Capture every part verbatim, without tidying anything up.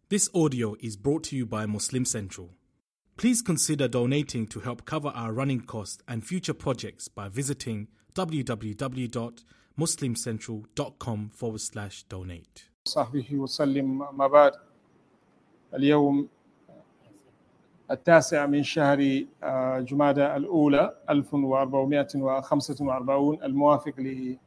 This audio is brought to you by Muslim Central. Please consider donating to help cover our running costs and future projects by visiting www.muslimcentral.com forward slash donate. صحبه وسلم. ما بعد، اليوم التاسع من شهر جمادى الأولى ألف وأربعمائة وخمسة وأربعين الموافق ل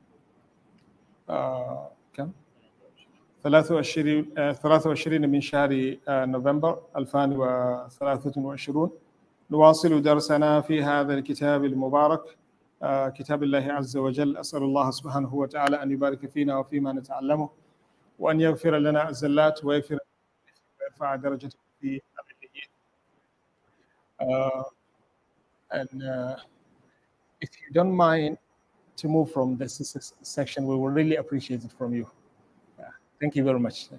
كم؟ ثلاثة وعشرين من شهر نوفمبر ألفين وثلاثة وعشرين. نواصل درسنا في هذا الكتاب المبارك، كتاب الله عز وجل. أسأل الله سبحانه وتعالى أن يبارك فينا وفيما نتعلمه، وأن يغفر لنا الزلات ويغفر ويرفع درجتنا في العليين. Uh, and uh, if you don't mind to move from this section, we will really appreciate it from you. Yeah. Thank you very much.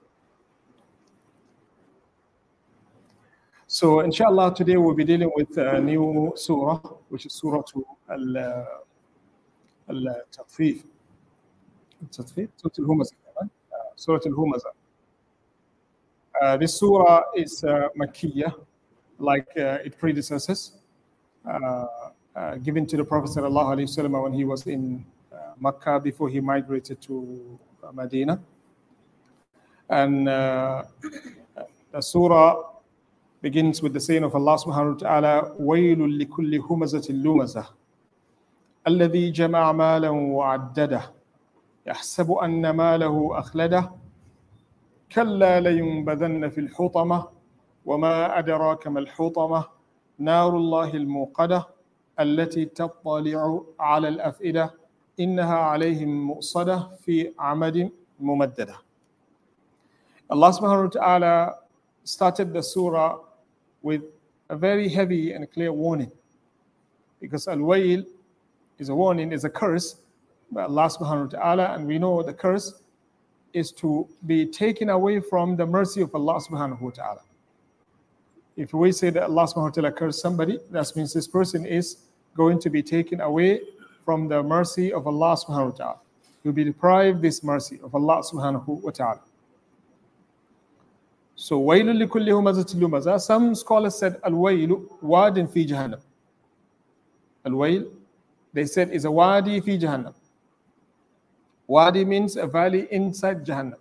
So, inshallah, today we'll be dealing with a new surah, which is Surah Al-Tatfif. Al-Tatfif? Surah Al-Humazah. Uh, this surah is uh, Makkiyah, like uh, its predecessors, uh, uh, given to the Prophet sallallahu alaihi wasallam when he was in uh, Makkah before he migrated to uh, Medina. And uh, the surah begins with the saying of Allah subhanahu wa ta'ala, وَيْلٌ لِكُلِّ هُمَزَةٍ لُمَزَةٍ الَّذِي جَمَعَ مَالًا وَعَدَّدَهُ يَحْسَبُ أَنَّ مَالَهُ أَخْلَدَهُ كَلَّا لَيُنبَذَنَّ فِي الْحُطَمَةِ وما أدراك ما الحطمة نار الله الموقدة التي تطلع على الأفئدة إنها عليهم مؤصدة في عمد ممددة. Allah subhanahu wa ta'ala started the surah with a very heavy and clear warning, because al-wayl is a warning, is a curse by Allah subhanahu wa ta'ala, and we know the curse is to be taken away from the mercy of Allah subhanahu wa ta'ala. If we say that Allah subhanahu wa ta'ala cursed somebody, that means this person is going to be taken away from the mercy of Allah subhanahu wa ta'ala. He will be deprived this mercy of Allah subhanahu wa ta'ala. So, وَيْلٌ لِكُلِّ هُمَزَةٍ لُمَزَةٍ. Some scholars said, al-waylu wadin fi jahannam. Al-wayl, they said, is a wadi fi jahannam. Wadi means a valley inside Jahannam.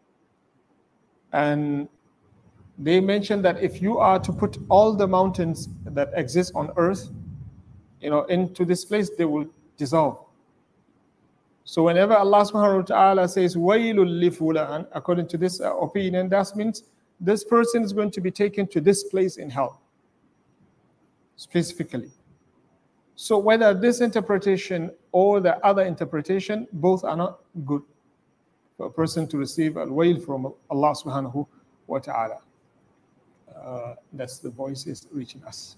And they mentioned that if you are to put all the mountains that exist on earth, you know, into this place, they will dissolve. So whenever Allah subhanahu wa ta'ala says, وَيْلٌ لِفُلَانٍ, according to this uh, opinion, that means this person is going to be taken to this place in hell, specifically. So whether this interpretation or the other interpretation, both are not good for a person to receive al-wayl from Allah subhanahu wa ta'ala. Uh, that's the voice is reaching us.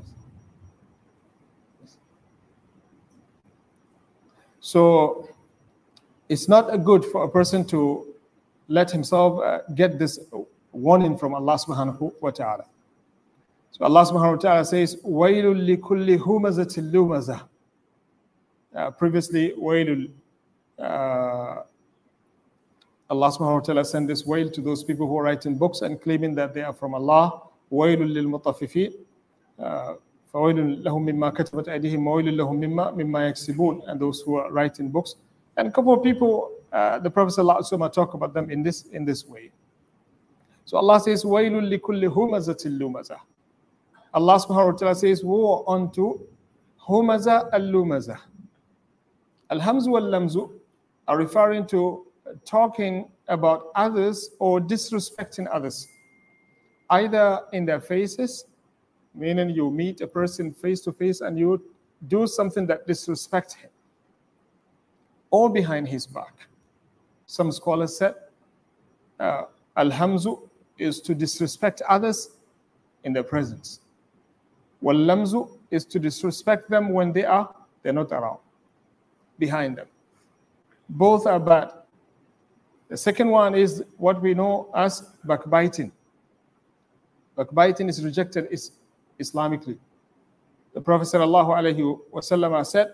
So it's not a good for a person to let himself uh, get this warning from Allah subhanahu wa ta'ala. So Allah subhanahu wa ta'ala says, وَيْلٌ لِكُلِّ هُمَزَةٍ لُمَزَةٍ. Uh, previously, وَيْلٌ, uh, Allah subhanahu wa ta'ala sent this wail to those people who are writing books and claiming that they are from Allah. وَيْلٌ لِلْمُطَفِّفِينَ فَوَيْلٌ لَهُمْ مِمَّا كَتَبَتْ أَيْدِيهِمْ وَوَيْلٌ لَهُمْ مِمَّا مِمَّا يَكْسِبُونَ. And those who are writing books. And a couple of people, uh, the Prophet ﷺ talk about them in this in this way. So Allah says, وَيْلٌ لِكُلِّ هُمَزَةٍ لُمَزَةٍ. Allah subhanahu wa ta'ala says, woe unto Humaza al-Lumaza. Al-Hamzu wal-Lamzu are referring to talking about others or disrespecting others, either in their faces, meaning you meet a person face to face and you do something that disrespects him, or behind his back. Some scholars said uh, al-Hamzu is to disrespect others in their presence. Wal-Lamzu is to disrespect them when they are they're not around, behind them. Both are bad. The second one is what we know as backbiting. Backbiting is rejected is Islamically. The Prophet sallallahu alaihi wasallam said,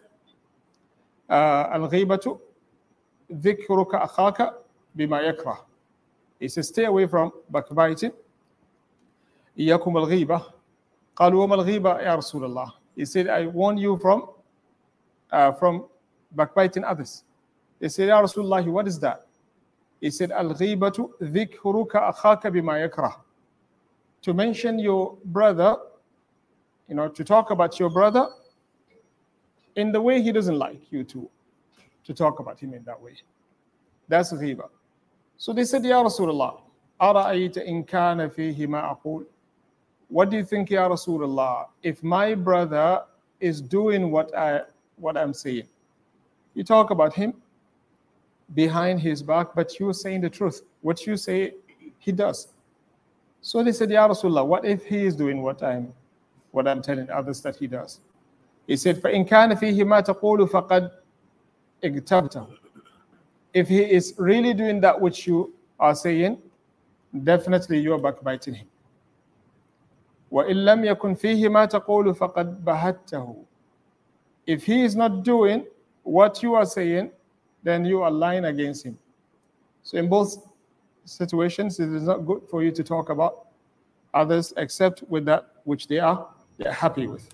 "Al-ghibatu dhikruka akhaka bima yakrah." He says, stay away from backbiting. إياكم الغيبة. قالوا وما الغيبة يا رسول الله. He said, I warn you from uh, from backbiting others. They said, Ya Rasulullah, what is that? He said, Al-ghibatu dhikruka akhaka bima yakrah. To mention your brother, you know, to talk about your brother in the way he doesn't like you to, to talk about him in that way. That's ghiba. So they said, Ya Rasulullah, ara'ayta in kana fihi ma aqul. What do you think, Ya Rasulullah, if my brother is doing what I what I'm saying? You talk about him behind his back, but you're saying the truth. What you say, he does. So they said, Ya Rasulullah, what if he is doing what I'm what I'm telling others that he does? He said, فَإِنْ كَانَ فِيهِ مَا تَقُولُ فَقَدْ اغْتَبْتَهُ. If he is really doing that which you are saying, definitely you are backbiting him. وَإِنْ لَمْ يَكُنْ فِيهِ مَا تَقُولُ فَقَدْ بَهَتَّهُ. If he is not doing what you are saying, then you are lying against him. So in both situations, it is not good for you to talk about others except with that which they are, they are happy with.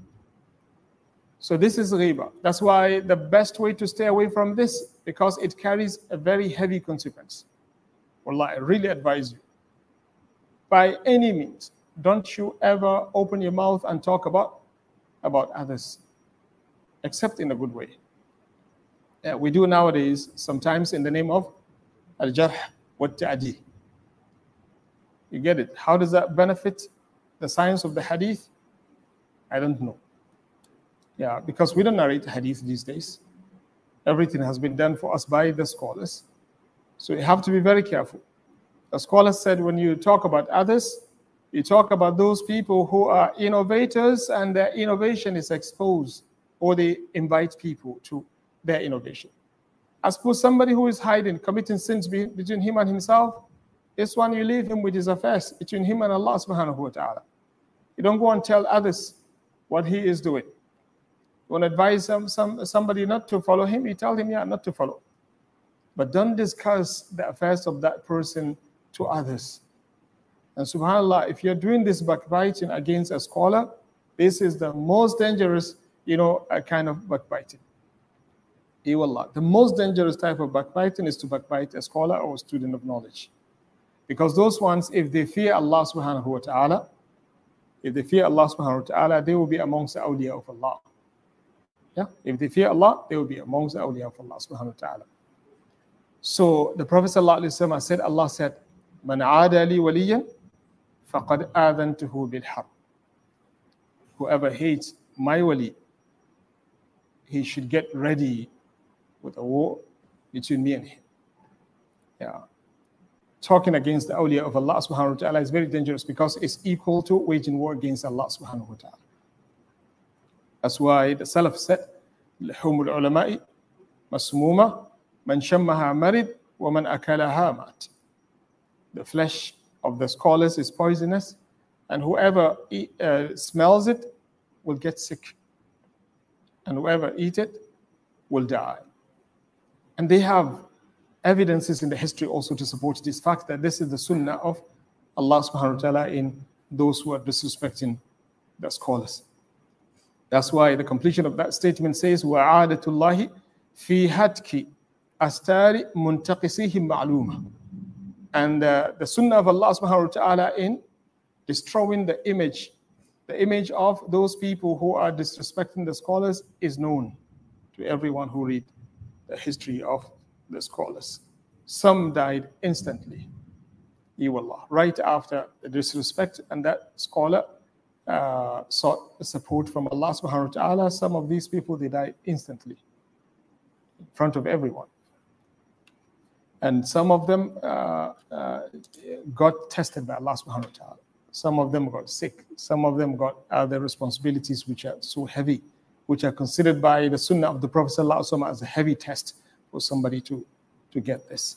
So this is ghiba. That's why the best way to stay away from this, because it carries a very heavy consequence. Wallah, I really advise you. By any means, don't you ever open your mouth and talk about, about others, except in a good way. Yeah, we do nowadays, sometimes in the name of al-jarh wa ta'di. You get it? How does that benefit the science of the hadith? I don't know. Yeah, because we don't narrate hadith these days. Everything has been done for us by the scholars. So you have to be very careful. The scholars said when you talk about others, you talk about those people who are innovators and their innovation is exposed, or they invite people to their innovation. As for somebody who is hiding, committing sins be, between him and himself, this one you leave him with his affairs between him and Allah subhanahu wa ta'ala. You don't go and tell others what he is doing. You want to advise some, some, somebody not to follow him, you tell him, yeah, not to follow. But don't discuss the affairs of that person to others. And subhanAllah, if you're doing this backbiting against a scholar, this is the most dangerous, you know, uh, kind of backbiting. Ewallah. The most dangerous type of backbiting is to backbite a scholar or a student of knowledge. Because those ones, if they fear Allah subhanahu wa ta'ala, if they fear Allah subhanahu wa ta'ala, they will be amongst the awliya of Allah. Yeah? If they fear Allah, they will be amongst the awliya of Allah subhanahu wa ta'ala. So the Prophet sallallahu alaihi wasallam said, Allah said, Man aada li waliyan, faqad adhantuhu bil harb. Whoever hates my wali, he should get ready with a war between me and him. Yeah. Talking against the awliya of Allah subhanahu wa ta'ala is very dangerous because it's equal to waging war against Allah subhanahu wa ta'ala. That's why the Salaf said, لحوم العلماء مسمومة من شمها مرض ومن أكلها مات. The flesh of the scholars is poisonous, and whoever eat, uh, smells it will get sick, and whoever eats it will die. And they have evidences in the history also to support this fact that this is the sunnah of Allah subhanahu wa ta'ala in those who are disrespecting the scholars. That's why the completion of that statement says, وَعَادَةُ اللَّهِ فِي هَتْكِ أَسْتَارِ مُنْتَقِسِهِمْ مَعْلُومًا. And uh, the sunnah of Allah subhanahu wa ta'ala in destroying the image, the image of those people who are disrespecting the scholars is known to everyone who read the history of the scholars. Some died instantly, Ewallah, right after the disrespect, and that scholar uh, sought support from Allah subhanahu wa ta'ala. Some of these people, they died instantly in front of everyone. And some of them uh, uh, got tested by Allah subhanahu wa ta'ala. Some of them got sick. Some of them got other responsibilities which are so heavy, which are considered by the sunnah of the Prophet sallallahu alaihi wasallam as a heavy test for somebody to, to get this.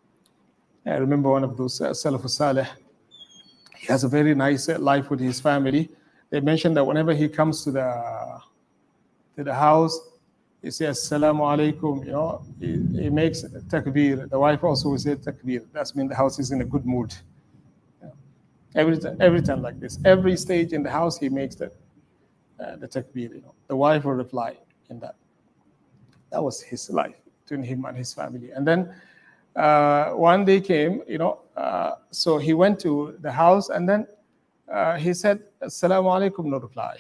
I remember one of those uh, Salafus Salih. He has a very nice uh, life with his family. They mentioned that whenever he comes to the, to the house, he says, Assalamu alaikum, you know, he, he makes takbir. The wife also will say takbir. That's mean the house is in a good mood. Yeah. Every, time, every time like this. Every stage in the house, he makes the, uh, the takbir, you know. The wife will reply in that. That was his life between him and his family. And then uh, one day came, you know, uh, so he went to the house and then uh, he said, Assalamu alaikum, no reply.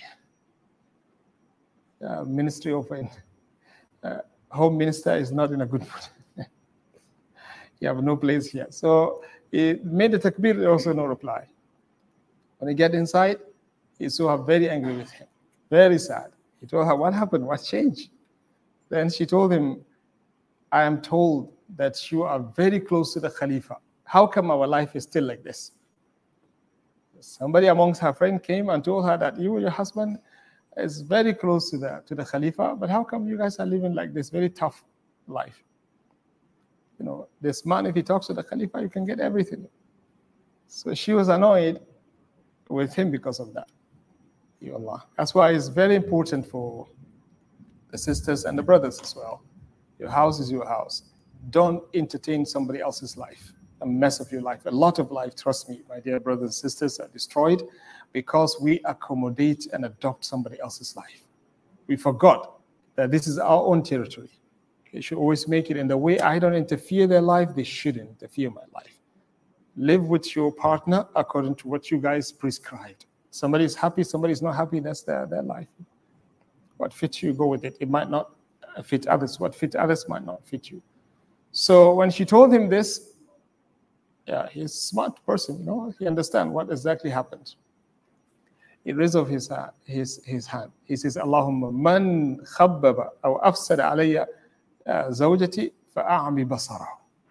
Uh, Ministry of uh, Home Minister is not in a good mood. You have no place here. So he made the takbir, also no reply. When he get inside, he saw her very angry with him, very sad. He told her, what happened? What changed? Then she told him, I am told that you are very close to the Khalifa. How come our life is still like this? Somebody amongst her friends came and told her that you and your husband is very close to the, to the Khalifa, but how come you guys are living like this very tough life? You know, this man, if he talks to the Khalifa, you can get everything. So she was annoyed with him because of that. Ya Allah. That's why it's very important for the sisters and the brothers as well. Your house is your house. Don't entertain somebody else's life, a mess of your life. A lot of life, trust me, my dear brothers and sisters, are destroyed because we accommodate and adopt somebody else's life. We forgot that this is our own territory. You should always make it in the way I don't interfere their life, they shouldn't interfere my life. Live with your partner according to what you guys prescribed. Somebody is happy, somebody is not happy, that's their, their life. What fits you, go with it. It might not fit others. What fits others might not fit you. So when she told him this, yeah, he's a smart person, you know, he understands what exactly happened. He raised up his, uh, his, his hand. He says, Allahumma man khabbaba aw afsada alayya zawjati fa'a'mi basarahu.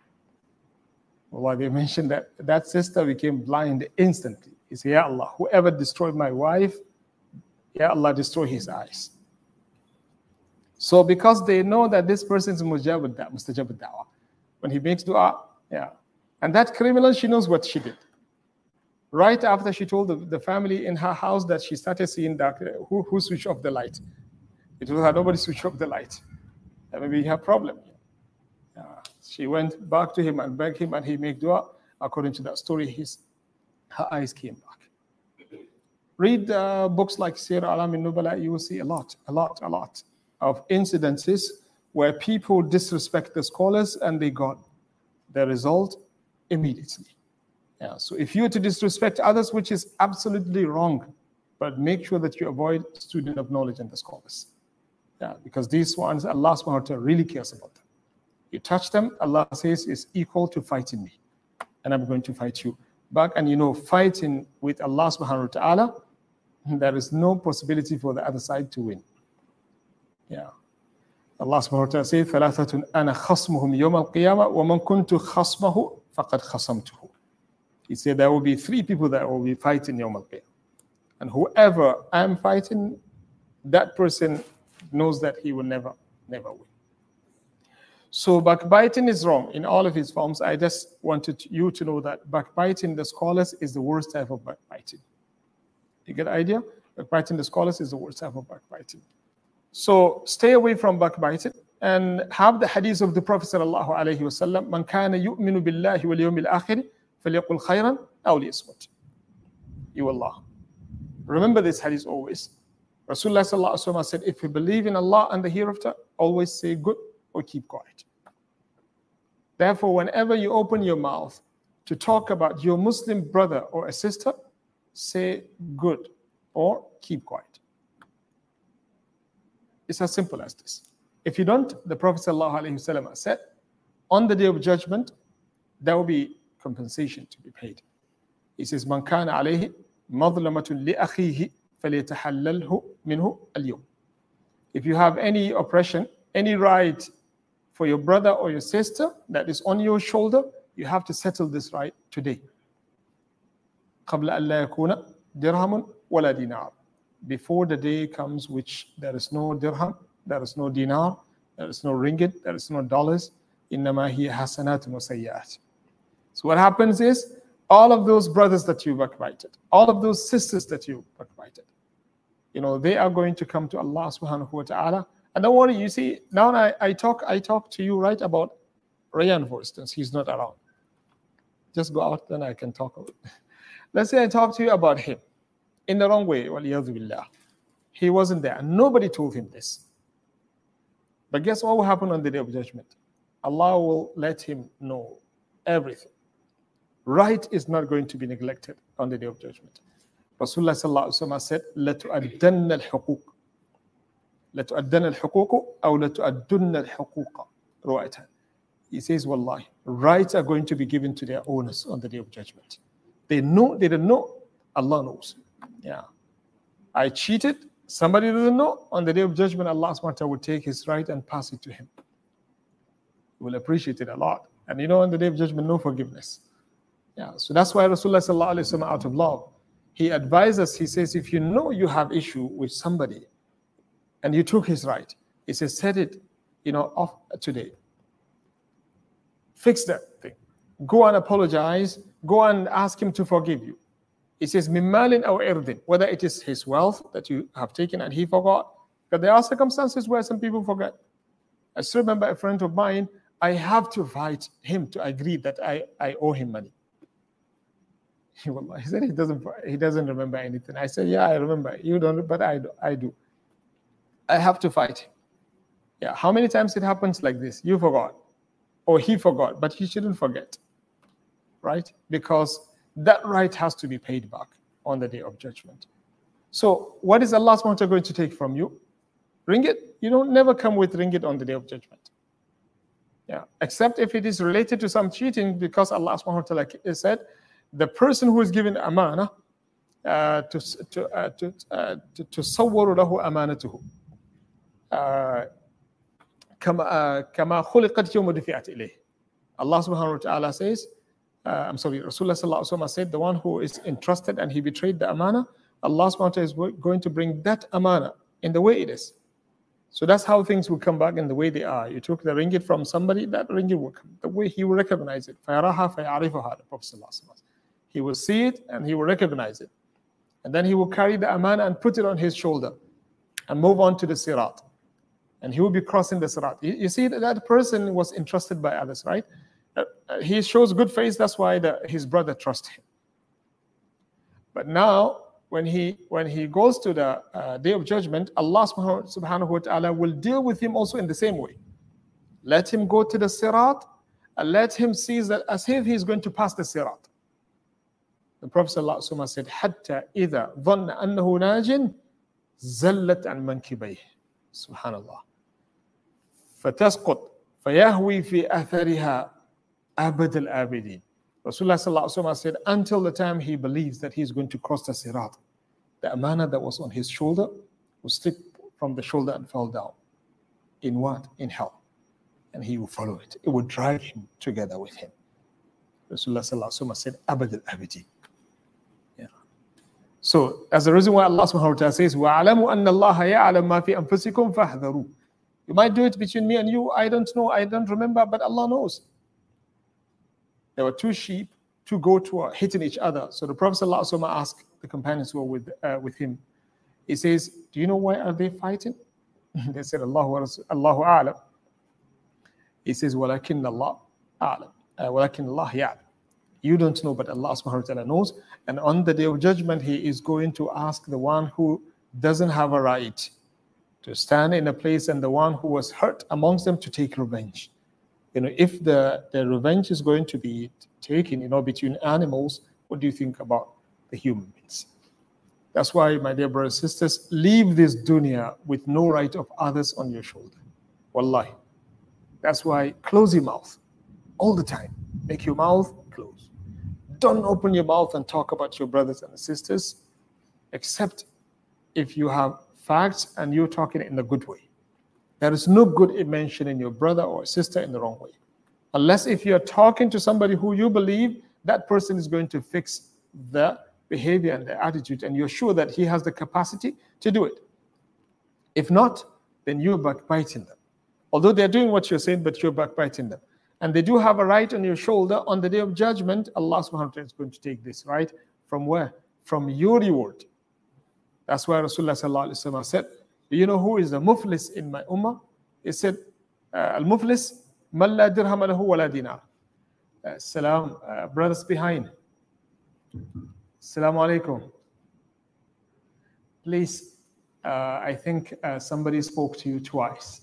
Well, they mentioned that that sister became blind instantly. He said, Ya Allah, whoever destroyed my wife, Ya Allah, destroy his eyes. So because they know that this person is mustajab ad-da'wah, when he makes dua, yeah. And that criminal, she knows what she did. Right after she told the, the family in her house that she started seeing dark, who, who switched off the light? It told her, nobody switched off the light. That may be her problem. Uh, she went back to him and begged him, and he made dua. According to that story, his, her eyes came back. Read uh, books like Sir Alam al-Nubala, you will see a lot, a lot, a lot of incidences where people disrespect the scholars and they got the result immediately. Yeah, so if you were to disrespect others, which is absolutely wrong, but make sure that you avoid student of knowledge and the scholars. Yeah, because these ones, Allah subhanahu wa ta'ala really cares about them. You touch them, Allah says, is equal to fighting me. And I'm going to fight you back. And you know, fighting with Allah subhanahu wa ta'ala, there is no possibility for the other side to win. Yeah. Allah subhanahu wa ta'ala says, ثَلَاثَةٌ أَنَا خَصْمُهُمْ يَوْمَ الْقِيَامَةِ وَمَنْ كُنْتُ خَصْمَهُ فَقَدْ خَصَمْتُهُ. He said there will be three people that will be fighting Yawm al-Qiyamah. And whoever I'm fighting, that person knows that he will never, never win. So backbiting is wrong in all of its forms. I just wanted you to know that backbiting the scholars is the worst type of backbiting. You get the idea? Backbiting the scholars is the worst type of backbiting. So stay away from backbiting and have the hadith of the Prophet sallallahu alaihi wasallam. Man kana yu'minu billahi wal yawmil akhir falyaqul khayran aw liyasmut. You Allah. Remember this hadith always. Rasulullah sallallahu alaihi wasallam said, if you believe in Allah and the hereafter, always say good or keep quiet. Therefore, whenever you open your mouth to talk about your Muslim brother or a sister, say good or keep quiet. It's as simple as this. If you don't, the Prophet ﷺ said, on the day of judgment, there will be compensation to be paid. He says, Man kana alayhi madlamatun li akhihi falyatahallalhu minhu al-yawm. If you have any oppression, any right for your brother or your sister that is on your shoulder, you have to settle this right today. قبل أن لا يكون درهم ولا دينار. Before the day comes which there is no dirham, there is no dinar, there is no ringgit, there is no dollars. إنما هي حسنات وسيئات. So what happens is, all of those brothers that you backbited, all of those sisters that you backbited, you know, they are going to come to Allah subhanahu wa ta'ala And don't worry, you see, now I, I talk I talk to you right about Rayyan, for instance. He's not around. Just go out, then I can talk about it. Let's say I talk to you about him in the wrong way. Waliyadhu billah. He wasn't there. And nobody told him this. But guess what will happen on the day of judgment? Allah will let him know everything. Right is not going to be neglected on the day of judgment. Rasulullah sallallahu alaihi wasallam said, لَتُؤَدَّنَّ الْحُقُوقِ لَتُؤَدَّنَّ الْحُقُوقُ أَوْ لَتُؤَدُّنَّ الْحُقُوقَ رُوَيْتًا. He says, Wallahi, rights are going to be given to their owners on the day of judgment. They know, they don't know. Allah knows. Yeah. I cheated. Somebody doesn't know. On the day of judgment, Allah subhanahu wa ta'ala will take his right and pass it to him. He will appreciate it a lot. And you know, on the day of judgment, no forgiveness. Yeah. So that's why Rasulullah sallallahu alaihi wasallam, out of love, he advised us. He says, if you know you have issue with somebody and you took his right, he says, set it, you know, off today. Fix that thing. Go and apologize. Go and ask him to forgive you. He says, Mimmalin aw irdin, whether it is his wealth that you have taken and he forgot. Because there are circumstances where some people forget. I still remember a friend of mine, I have to fight him to agree that I, I owe him money. He, he said he doesn't he doesn't remember anything. I said, yeah, I remember. You don't, but I do. I do. I have to fight him. Yeah. How many times it happens like this? You forgot. Or he forgot, but he shouldn't forget. Right? Because that right has to be paid back on the day of judgment. So what is Allah subhanahu wa ta'ala going to take from you? Ringgit. You don't never come with ringgit on the day of judgment. Yeah. Except if it is related to some cheating, because Allah subhanahu wa ta'ala said, the person who is given amana uh, to to uh, to uh, to تصور له أمانته كما كما خلقت يوم دفعت إليه. Allah subhanahu wa ta'ala says, uh, I'm sorry, Rasulullah sallallahu alaihi wasallam said, the one who is entrusted and he betrayed the amana, Allah subhanahu wa ta'ala is going to bring that amana in the way it is. So that's how things will come back in the way they are. You took the ringgit from somebody, that ringgit will come the way he will recognize it. فَيَرَاهَا فَيَعْرِفُهَا, the Prophet sallallahu alaihi wasallam. He will see it and he will recognize it. And then he will carry the amana and put it on his shoulder and move on to the sirat. And he will be crossing the sirat. You, you see that that person was entrusted by others, right? Uh, he shows good faith, that's why the, his brother trusts him. But now, when he when he goes to the uh, day of judgment, Allah subhanahu wa ta'ala will deal with him also in the same way. Let him go to the sirat and let him see that as if he's going to pass the sirat. The Prophet ﷺ said, حَتَّى إِذَا ظَنَّ أَنَّهُ نَاجٍ زَلَّتْ عَنْ مَنْكِبَيْهِ. Subhanallah. فَتَسْقُطْ فَيَهْوِي فِي أَثَرِهَا أَبَدَ الْآبِدِينَ. Rasulullah ﷺ said, until the time he believes that he's going to cross the sirat, the amana that was on his shoulder will slip from the shoulder and fall down. In what? In hell. And he will follow it. It will drag him together with him. Rasulullah ﷺ said, أَبَدَ الْآبِدِينَ. So, as a reason why Allah subhanahu wa ta'ala says, وَعَلَمُوا أَنَّ اللَّهَ يَعْلَمْ مَا فِي أَنفُسِكُمْ فَاحْذَرُوا. You might do it between me and you. I don't know. I don't remember. But Allah knows. There were two sheep, two goats were hitting each other. So the Prophet ﷺ asked the companions who were with, uh, with him. He says, do you know why are they fighting? They said, Allahu Allahu A'lam. He says, وَلَكِنَّ اللَّهَ أَعْلَمْ وَلَكِنَّ اللَّهَ يَعْلَمْ. You don't know, but Allah subhanahu wa ta'ala knows. And on the day of judgment, he is going to ask the one who doesn't have a right to stand in a place and the one who was hurt amongst them to take revenge. You know, if the, the revenge is going to be taken, you know, between animals, what do you think about the human beings? That's why, my dear brothers and sisters, leave this dunya with no right of others on your shoulder. Wallahi. That's why close your mouth all the time. Make your mouth close. Don't open your mouth and talk about your brothers and sisters, except if you have facts and you're talking in a good way. There is no good in mentioning your brother or sister in the wrong way. Unless if you're talking to somebody who you believe that person is going to fix the behavior and the attitude, and you're sure that he has the capacity to do it. If not, then you're backbiting them. Although they're doing what you're saying, but you're backbiting them. And they do have a right on your shoulder. On the day of judgment, Allah subhanahu wa ta'ala is going to take this right from where? From your reward. That's why Rasulullah sallallahu alaihi wasallam said, Do you know who is the muflis in my ummah? He said, al-muflis man la dirham lahu wa la dinar. Salam, uh, brothers behind. Assalamu alaikum. Please, uh, I think uh, somebody spoke to you twice.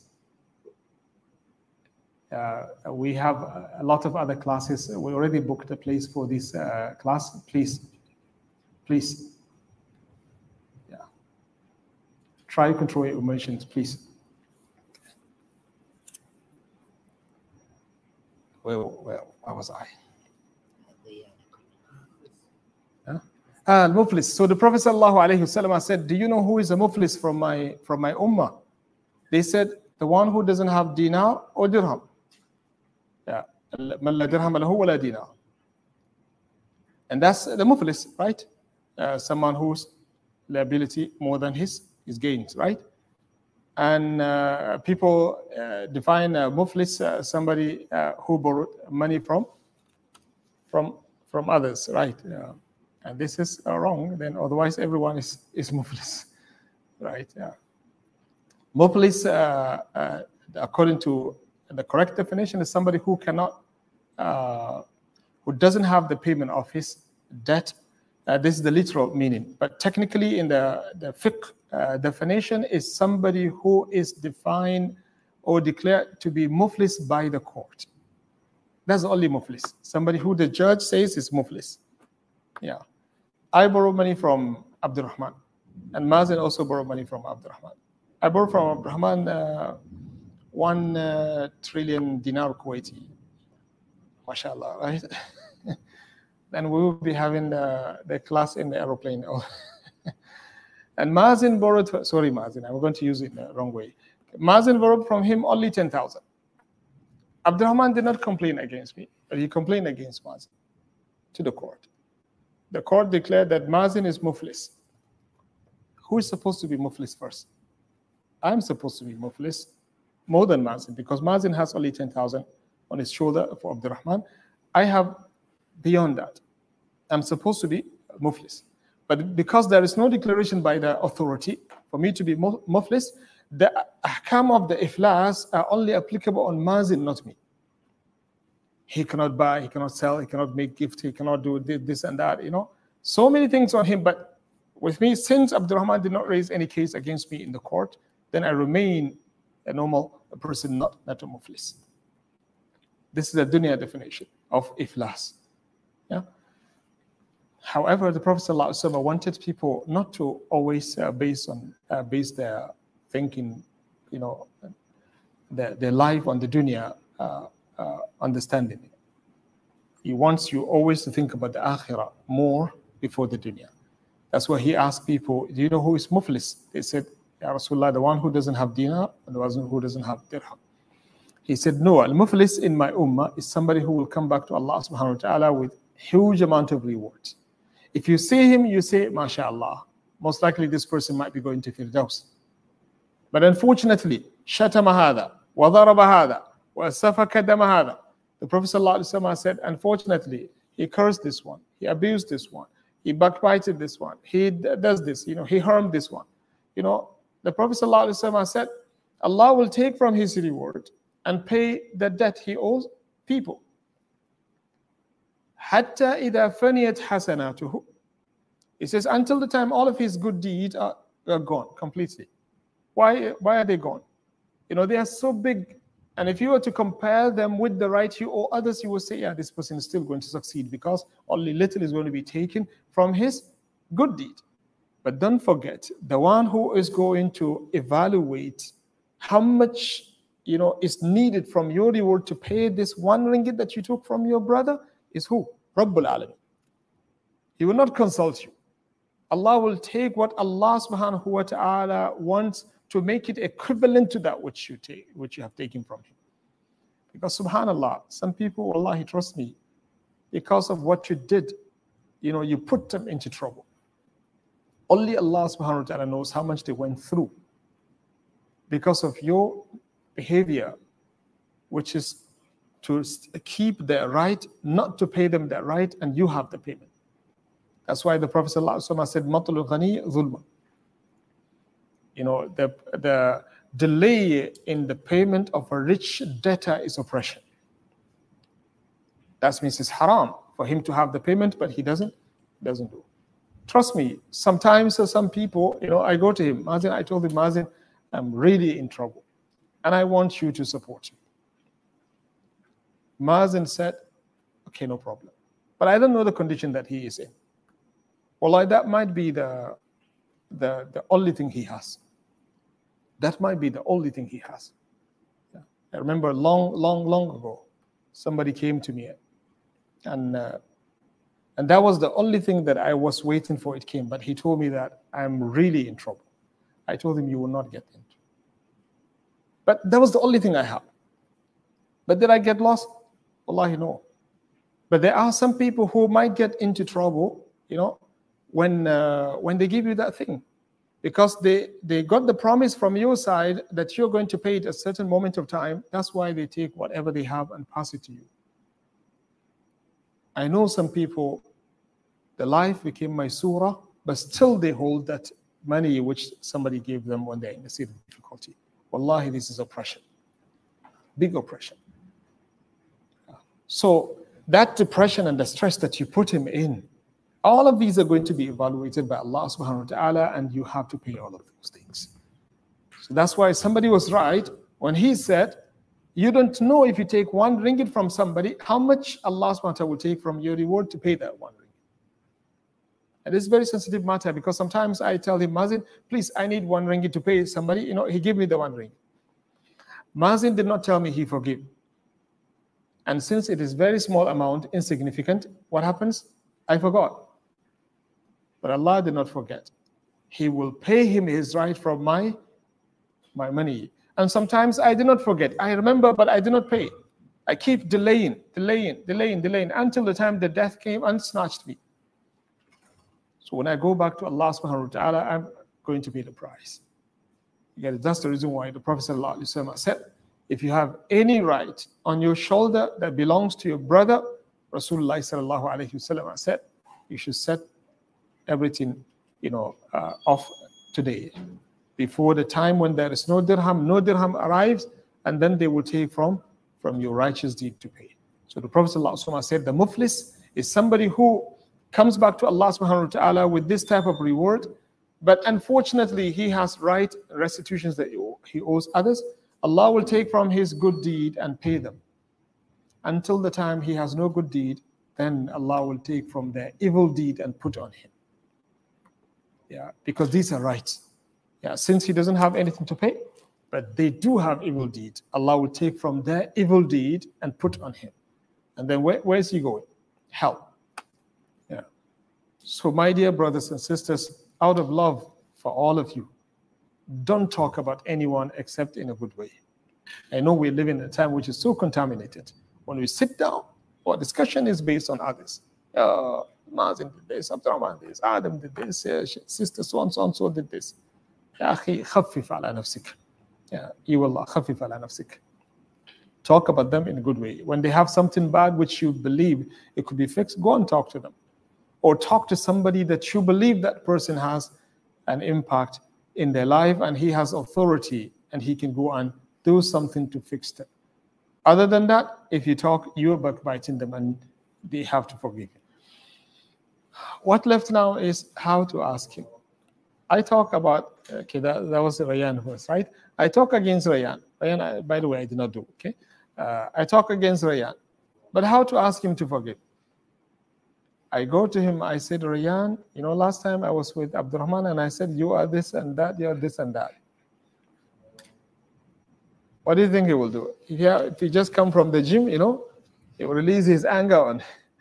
Uh, we have a lot of other classes. We already booked a place for this uh, class. Please, please. Yeah. Try to control your emotions, please. Well, well, where was I? Huh? Ah, al-muflis. So the Prophet ﷺ said, do you know who is a muflis from my from my ummah? They said, the one who doesn't have dinar or dirham. Yeah. Man la dirham lahu wa la dinar. And that's the muflis, right? Uh, someone whose liability more than his, his gains, right? And uh, people uh, define uh, muflis uh, somebody uh, who borrowed money from from from others, right? Uh, and this is uh, wrong. Then otherwise, everyone is is muflis, right? Yeah. Muflis, uh, uh, according to the correct definition, is somebody who cannot, uh, who doesn't have the payment of his debt. Uh, this is the literal meaning, but technically, in the the fiqh uh, definition, is somebody who is defined or declared to be muflis by the court. That's only muflis. Somebody who the judge says is muflis. Yeah, I borrow money from Abdurrahman, and Mazen also borrowed money from Abdurrahman. I borrowed from Abdurrahman uh, one uh, trillion dinar Kuwaiti. MashaAllah, right? Then we will be having the, the class in the aeroplane. And Mazen borrowed, sorry Mazen, I'm going to use it in the wrong way. Mazen borrowed from him only ten thousand. Abdurrahman did not complain against me, but he complained against Mazen to the court. The court declared that Mazen is muflis. Who is supposed to be muflis first? I'm supposed to be muflis more than Mazen, because Mazen has only ten thousand on his shoulder for Abdurrahman. I have beyond that. I'm supposed to be muflis. But because there is no declaration by the authority for me to be muflis, the ahkam of the iflas are only applicable on Mazen, not me. He cannot buy, he cannot sell, he cannot make gifts, he cannot do this and that, you know. So many things on him, but with me, since Abdurrahman did not raise any case against me in the court, then I remain a normal person, not, not a muflis. This is the dunya definition of iflas. Yeah. However, the Prophet ﷺ wanted people not to always uh, base on uh, base their thinking, you know, their, their life on the dunya uh, uh, understanding. He wants you always to think about the akhirah more before the dunya. That's why he asked people, do you know who is muflis? They said, Ya Rasulullah, the one who doesn't have dinar and the one who doesn't have dirham. He said, no, al-muflis in my ummah is somebody who will come back to Allah subhanahu wa ta'ala with huge amount of rewards. If you see him, you say, MashaAllah, most likely this person might be going to Firdaus. But unfortunately, shatama hada, wa dharaba hada, wa safaka dama hada. The Prophet ﷺ said, unfortunately, he cursed this one, he abused this one, he backbited this one, he does this, you know, he harmed this one. You know, the Prophet ﷺ said, Allah will take from his reward and pay the debt he owes people. Hatta idha faniyat hasanatuhu. It says, until the time all of his good deeds are, are gone completely. Why, why are they gone? You know, they are so big. And if you were to compare them with the right you owe others, you will say, yeah, this person is still going to succeed because only little is going to be taken from his good deed. But don't forget, the one who is going to evaluate how much, you know, is needed from your reward to pay this one ringgit that you took from your brother is who? Rabbul Alamin. He will not consult you. Allah will take what Allah subhanahu wa ta'ala wants to make it equivalent to that which you take, which you have taken from him. Because subhanallah, some people, wallahi, trust me, because of what you did, you know, you put them into trouble. Only Allah subhanahu wa ta'ala knows how much they went through because of your behavior, which is to keep their right, not to pay them their right, and you have the payment. That's why the Prophet ﷺ said, Matul ghani zulma. You know, the, the delay in the payment of a rich debtor is oppression. That means it's haram for him to have the payment, but he doesn't, doesn't do. Trust me, sometimes uh, some people, you know, I go to him, Mazin, I told him, Mazin, I'm really in trouble, and I want you to support me. Mazin said, okay, no problem. But I don't know the condition that he is in. Well, that might be the, the, the only thing he has. That might be the only thing he has. Yeah. I remember long, long, long ago, somebody came to me, and uh, and that was the only thing that I was waiting for. It came, but he told me that I'm really in trouble. I told him, you will not get into. But that was the only thing I had. But did I get lost? Wallahi, no. But there are some people who might get into trouble, you know, when uh, when they give you that thing, because they they got the promise from your side that you're going to pay it at a certain moment of time. That's why they take whatever they have and pass it to you. I know some people, the life became my surah, but still they hold that money which somebody gave them when they're in a state of difficulty. Wallahi, this is oppression. Big oppression. So that depression and the stress that you put him in, all of these are going to be evaluated by Allah subhanahu wa ta'ala, and you have to pay all of those things. So that's why somebody was right when he said, you don't know if you take one ringgit from somebody, how much Allah subhanahu wa ta'ala will take from your reward to pay that one ringgit. And it's a very sensitive matter, because sometimes I tell him, Mazin, please, I need one ringgit to pay somebody. You know, he gave me the one ringgit. Mazin did not tell me he forgave. And since it is very small amount, insignificant, what happens? I forgot. But Allah did not forget. He will pay him his right from my, my money. And sometimes I did not forget. I remember, but I did not pay. I keep delaying, delaying, delaying, delaying, until the time the death came and snatched me. So when I go back to Allah subhanahu wa ta'ala, I'm going to pay the price. Again, that's the reason why the Prophet sallallahu alaihi wasallam said, if you have any right on your shoulder that belongs to your brother, Rasulullah sallallahu alaihi wasallam said, you should set everything, you know, uh, off today, before the time when there is no dirham, no dirham arrives, and then they will take from, from your righteous deed to pay. So the Prophet ﷺ said the muflis is somebody who comes back to Allah subhanahu wa ta'ala with this type of reward, but unfortunately he has right restitutions that he owes others. Allah will take from his good deed and pay them. Until the time he has no good deed, then Allah will take from their evil deed and put on him. Yeah, because these are rights. Yeah, since he doesn't have anything to pay, but they do have evil deed, Allah will take from their evil deed and put on him. And then where, where is he going? Hell. Yeah. So my dear brothers and sisters, out of love for all of you, don't talk about anyone except in a good way. I know we live in a time which is so contaminated. When we sit down, our discussion is based on others. Uh, Mazin did this, Abdurrahman did this, Adam did this, uh, sister so and so and so did this. يا أخي خفف على نفسك. Yeah, you will خفف على نفسك. Talk about them in a good way. When they have something bad which you believe it could be fixed, go and talk to them. Or talk to somebody that you believe that person has an impact in their life and he has authority and he can go and do something to fix them. Other than that, if you talk, you're backbiting them and they have to forgive you. What left now is how to ask him. I talk about, okay, that, that was Rayan who was, right? I talk against Rayan. Rayan, I, by the way, I did not do, okay? Uh, I talk against Rayan. But how to ask him to forgive? I go to him, I said, Rayan, you know, last time I was with Abdurrahman and I said, you are this and that, you are this and that. What do you think he will do? If he, if he just come from the gym, you know, he will release his anger on.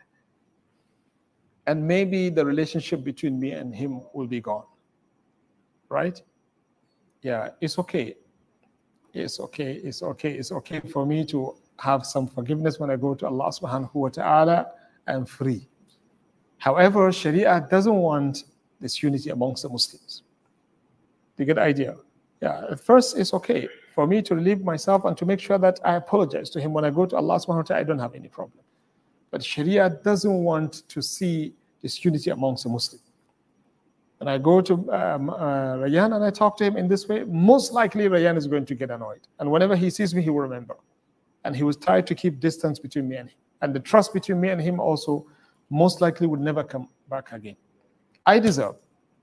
And maybe the relationship between me and him will be gone. Right? Yeah, it's okay. It's okay. It's okay. It's okay for me to have some forgiveness when I go to Allah subhanahu wa ta'ala. I'm free. However, Sharia doesn't want this unity amongst the Muslims. Do you get the idea? Yeah, at first it's okay for me to relieve myself and to make sure that I apologize to him when I go to Allah subhanahu wa ta'ala. I don't have any problem. But Sharia doesn't want to see this unity amongst the Muslims. and I go to um, uh, Rayyan and I talk to him in this way, most likely Rayyan is going to get annoyed. And whenever he sees me, he will remember. And he will try to keep distance between me and him. And the trust between me and him also most likely would never come back again. I deserve.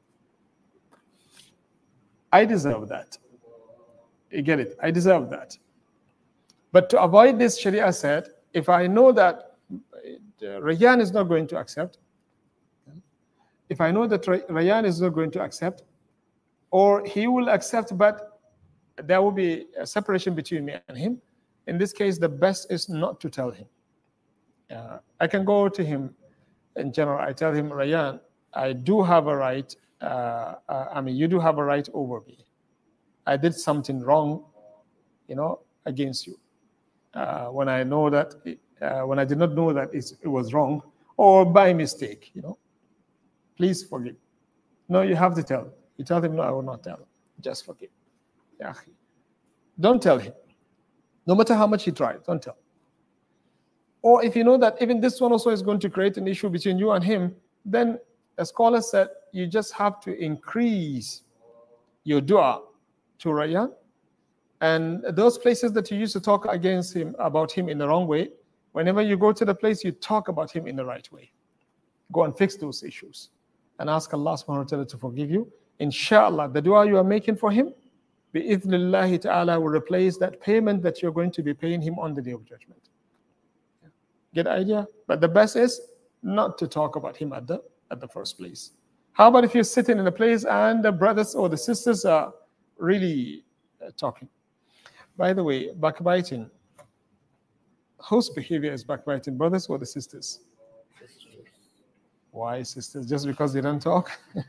I deserve that. You get it? I deserve that. But to avoid this, Sharia said, if I know that Rayyan is not going to accept, if I know that Rayyan is not going to accept, or he will accept, but there will be a separation between me and him, in this case, the best is not to tell him. Uh, I can go to him in general. I tell him, Rayyan, I do have a right. Uh, uh, I mean, you do have a right over me. I did something wrong, you know, against you. Uh, when I know that, it, uh, when I did not know that it's, it was wrong, or by mistake, you know, please forgive. No, you have to tell. You tell him, no, I will not tell. Just forgive. Yeah. Don't tell him. No matter how much he tries, don't tell. Or if you know that even this one also is going to create an issue between you and him, then a scholar said you just have to increase your dua to Rayyan. And those places that you used to talk against him, about him in the wrong way, whenever you go to the place, you talk about him in the right way. Go and fix those issues and ask Allah subhanahu wa ta'ala to forgive you. Inshallah, the dua you are making for him, bi-idhnillahi ta'ala, will replace that payment that you're going to be paying him on the day of judgment. Get the idea? But the best is not to talk about him at the at the first place. How about if you're sitting in a place and the brothers or the sisters are really uh, talking? By the way, backbiting, whose behavior is backbiting, brothers or the sisters? Sisters. Why sisters? Just because they don't talk?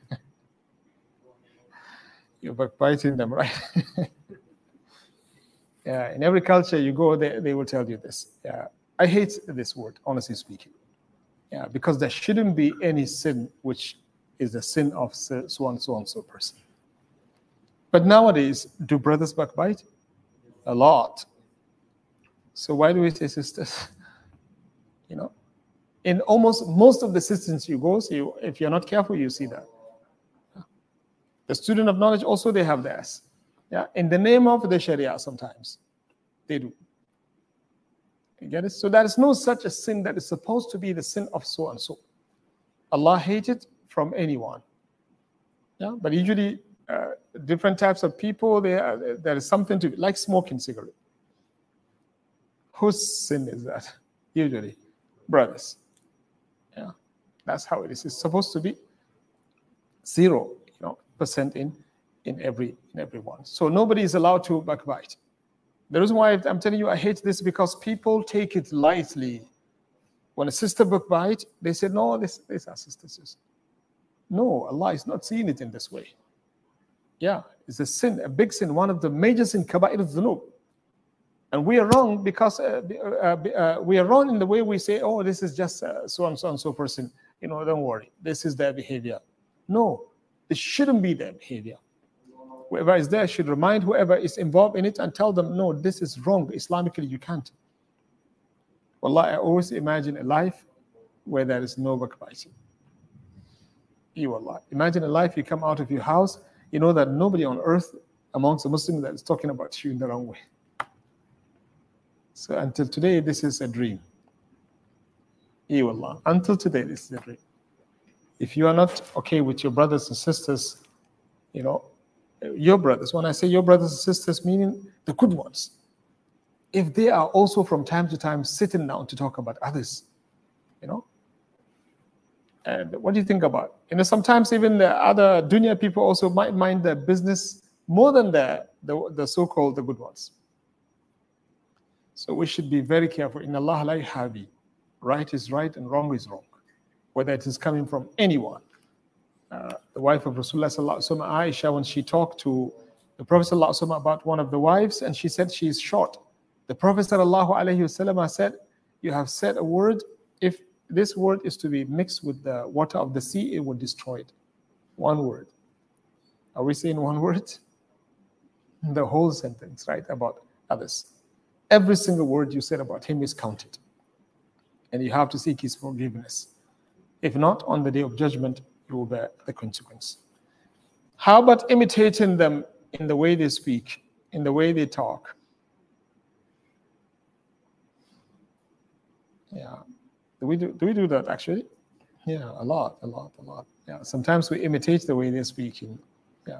You're backbiting them, right? Yeah, in every culture you go, they, they will tell you this. Yeah, I hate this word, honestly speaking. Yeah, because there shouldn't be any sin which is the sin of so and so and so person. But nowadays, do brothers backbite? A lot. So why do we say sisters? You know, in almost most of the systems you go, so you, if you're not careful, you see that. The student of knowledge also, they have theirs. Yeah, in the name of the Sharia, sometimes they do. You get it? So there is no such a sin that is supposed to be the sin of so and so. Allah hates it from anyone. Yeah, but usually uh, different types of people, they are, there is something to like smoking cigarette. Whose sin is that? Usually, brothers. Yeah, that's how it is. It's supposed to be zero, you know, percent in in every in everyone. So nobody is allowed to backbite. The reason why I'm telling you I hate this because people take it lightly. When a sister backbite, they say, no, this these are sisters. No, Allah is not seeing it in this way. Yeah, it's a sin, a big sin, one of the major sin, kaba'ir al-dhunub. And we are wrong because uh, uh, uh, we are wrong in the way we say, oh, this is just uh, so and so and so person. You know, don't worry, this is their behavior. No, it shouldn't be their behavior. Whoever is there should remind whoever is involved in it and tell them, no, this is wrong. Islamically, you can't. Wallah, I always imagine a life where there is no backbiting. Wallah. Imagine a life you come out of your house, you know that nobody on earth amongst the Muslims that is talking about you in the wrong way. So until today, this is a dream. Wallah. Until today, this is a dream. If you are not okay with your brothers and sisters, you know, your brothers, when I say your brothers and sisters, meaning the good ones, if they are also from time to time sitting down to talk about others, you know, and what do you think about? You know, sometimes even the other dunya people also might mind their business more than the, the, the so-called the good ones. So we should be very careful. In Allah la yuhabi, right is right and wrong is wrong, whether it is coming from anyone. Uh, the wife of Rasulullah sallallahu alaihi wasallam, Aisha, when she talked to the Prophet sallallahu alaihi wasallam about one of the wives, and she said she is short. The Prophet sallallahu alaihi wasallam said, "You have said a word. If this word is to be mixed with the water of the sea, it will destroy it." One word. Are we saying one word? The whole sentence, right, about others. Every single word you said about him is counted, and you have to seek his forgiveness. If not, on the day of judgment, you will bear the consequence. How about imitating them in the way they speak, in the way they talk? Yeah. Do we do, do we do that actually? Yeah, a lot, a lot, a lot. Yeah. Sometimes we imitate the way they're speaking. Yeah.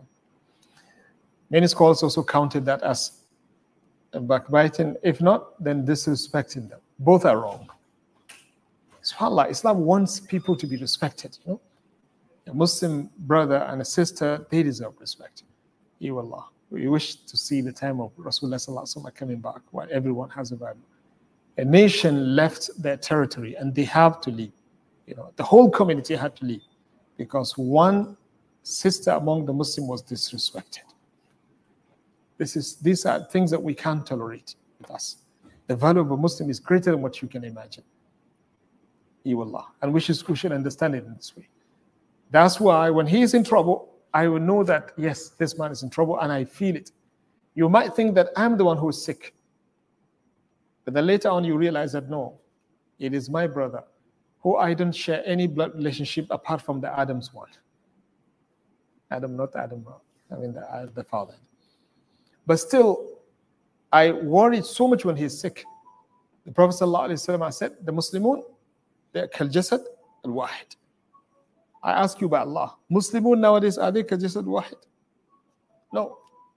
Many scholars also counted that as backbiting. If not, then disrespecting them. Both are wrong. SubhanAllah, Islam wants people to be respected. You know? A Muslim brother and a sister, they deserve respect. Wallah. We wish to see the time of Rasulullah sallallahu alaihi wasallam coming back, while everyone has a Bible. A nation left their territory and they have to leave. You know, the whole community had to leave because one sister among the Muslims was disrespected. This is, these are things that we can't tolerate with us. The value of a Muslim is greater than what you can imagine. Wallah. And we should, we should understand it in this way. That's why when he is in trouble, I will know that, yes, this man is in trouble and I feel it. You might think that I'm the one who is sick. But then later on you realize that no, it is my brother who I don't share any blood relationship apart from the Adam's one. Adam, not Adam, I mean the, uh, the father. But still, I worried so much when he's sick. The Prophet ﷺ said, the Muslimun, they're kal jasad al-wahid. I ask you by Allah, Muslimun nowadays, are they kal jasad al-wahid? No.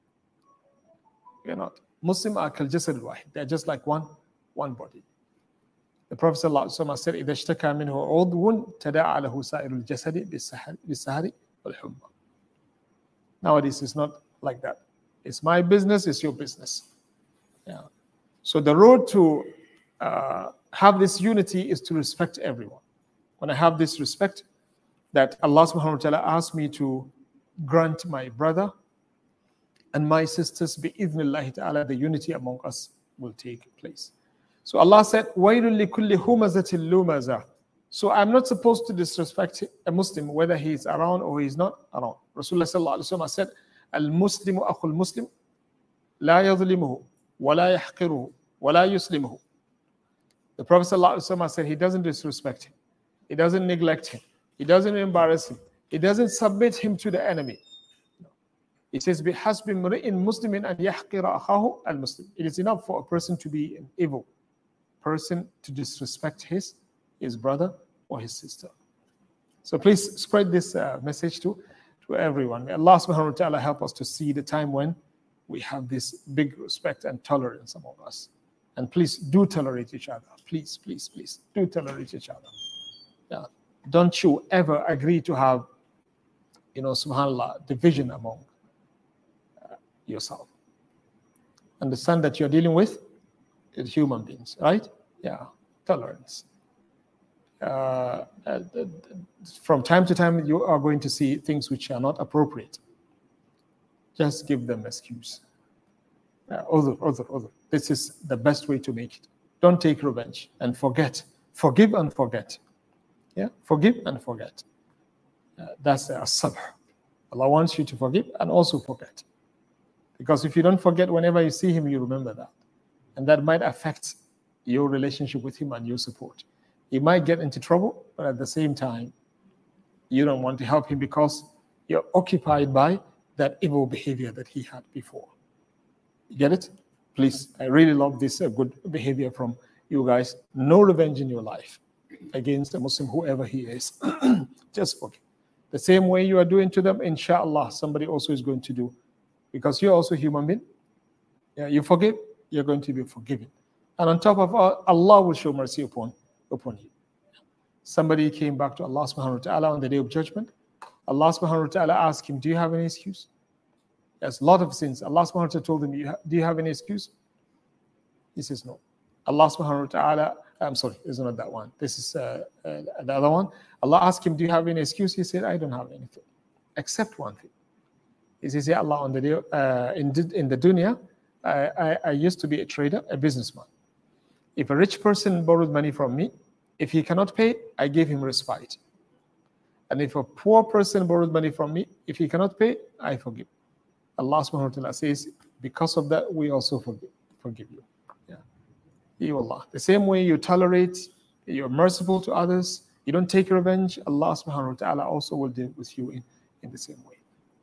They're not. Muslim are kal jasad al-wahid. They're just like one, one body. The Prophet ﷺ said, إِذَا اشْتَكَى مِنْهُ عُضْوٌ تَدَاعَى لَهُ سَائِرُ الْجَسَدِ بِالسَّهَرِ وَالْحُمَّةِ. Nowadays, it's not like that. It's my business, it's your business. Yeah. So the road to uh, have this unity is to respect everyone. When I have this respect, that Allah subhanahu wa ta'ala asked me to grant my brother and my sisters, bi-idhnillahi ta'ala, the unity among us will take place. So Allah said, وَيْلٌ لِكُلِّ هُمَزَةٍ لُمَزَةٍ. So I'm not supposed to disrespect a Muslim, whether he is around or he is not around. Rasulullah sallallahu alaihi wasallam said, Al-Muslimu akhul Muslim, la yadhlimuhu, wa la yahqiruhu, wa la yuslimuhu. The Prophet sallallahu alaihi wasallam said, he doesn't disrespect him, he doesn't neglect him, he doesn't embarrass him, he doesn't submit him to the enemy. It says, بِحَسْبِ امْرِئٍ مُسْلِمٍ أَنْ يَحْقِرَ أَخَاهُ الْمُسْلِمِ. It is enough for a person to be an evil person, to disrespect his, his brother or his sister. So please spread this uh, message to, to everyone. May Allah subhanahu wa ta'ala help us to see the time when we have this big respect and tolerance among us. And please do tolerate each other. Please, please, please, do tolerate each other. Yeah. Don't you ever agree to have, you know, subhanAllah, division among uh, yourself. Understand that you're dealing with human beings, right? Yeah, tolerance. Uh, uh, from time to time, you are going to see things which are not appropriate. Just give them excuse. Uh, other, other, other. This is the best way to make it. Don't take revenge and forget. Forgive and forget. Yeah, forgive and forget. Uh, that's a sabr. Allah wants you to forgive and also forget. Because if you don't forget, whenever you see him, you remember that. And that might affect your relationship with him and your support. He might get into trouble, but at the same time, you don't want to help him because you're occupied by that evil behavior that he had before. You get it? Please, I really love this uh, good behavior from you guys. No revenge in your life against a Muslim, whoever he is. Just forgive. The same way you are doing to them, inshallah, somebody also is going to do. Because you're also a human being. Yeah, you forgive, you're going to be forgiven. And on top of all, Allah will show mercy upon, upon you. Somebody came back to Allah subhanahu wa ta'ala on the day of judgment. Allah subhanahu wa ta'ala asked him, do you have any excuse? There's a lot of sins. Allah subhanahu wa ta'ala told him, do you have any excuse? He says, no. Allah subhanahu wa ta'ala, I'm sorry, it's not that one. This is uh, uh, the other one. Allah asked him, do you have any excuse? He said, I don't have anything, except one thing. He says, yeah, Allah, on the day, uh, in, in the dunya, I, I, I used to be a trader, a businessman. If a rich person borrowed money from me, if he cannot pay, I gave him respite. And if a poor person borrowed money from me, if he cannot pay, I forgive. Allah subhanahu wa ta'ala says, because of that, we also forgive, forgive you. Yeah. You Allah. The same way you tolerate, you're merciful to others, you don't take revenge, Allah subhanahu wa ta'ala also will deal with you in, in the same way.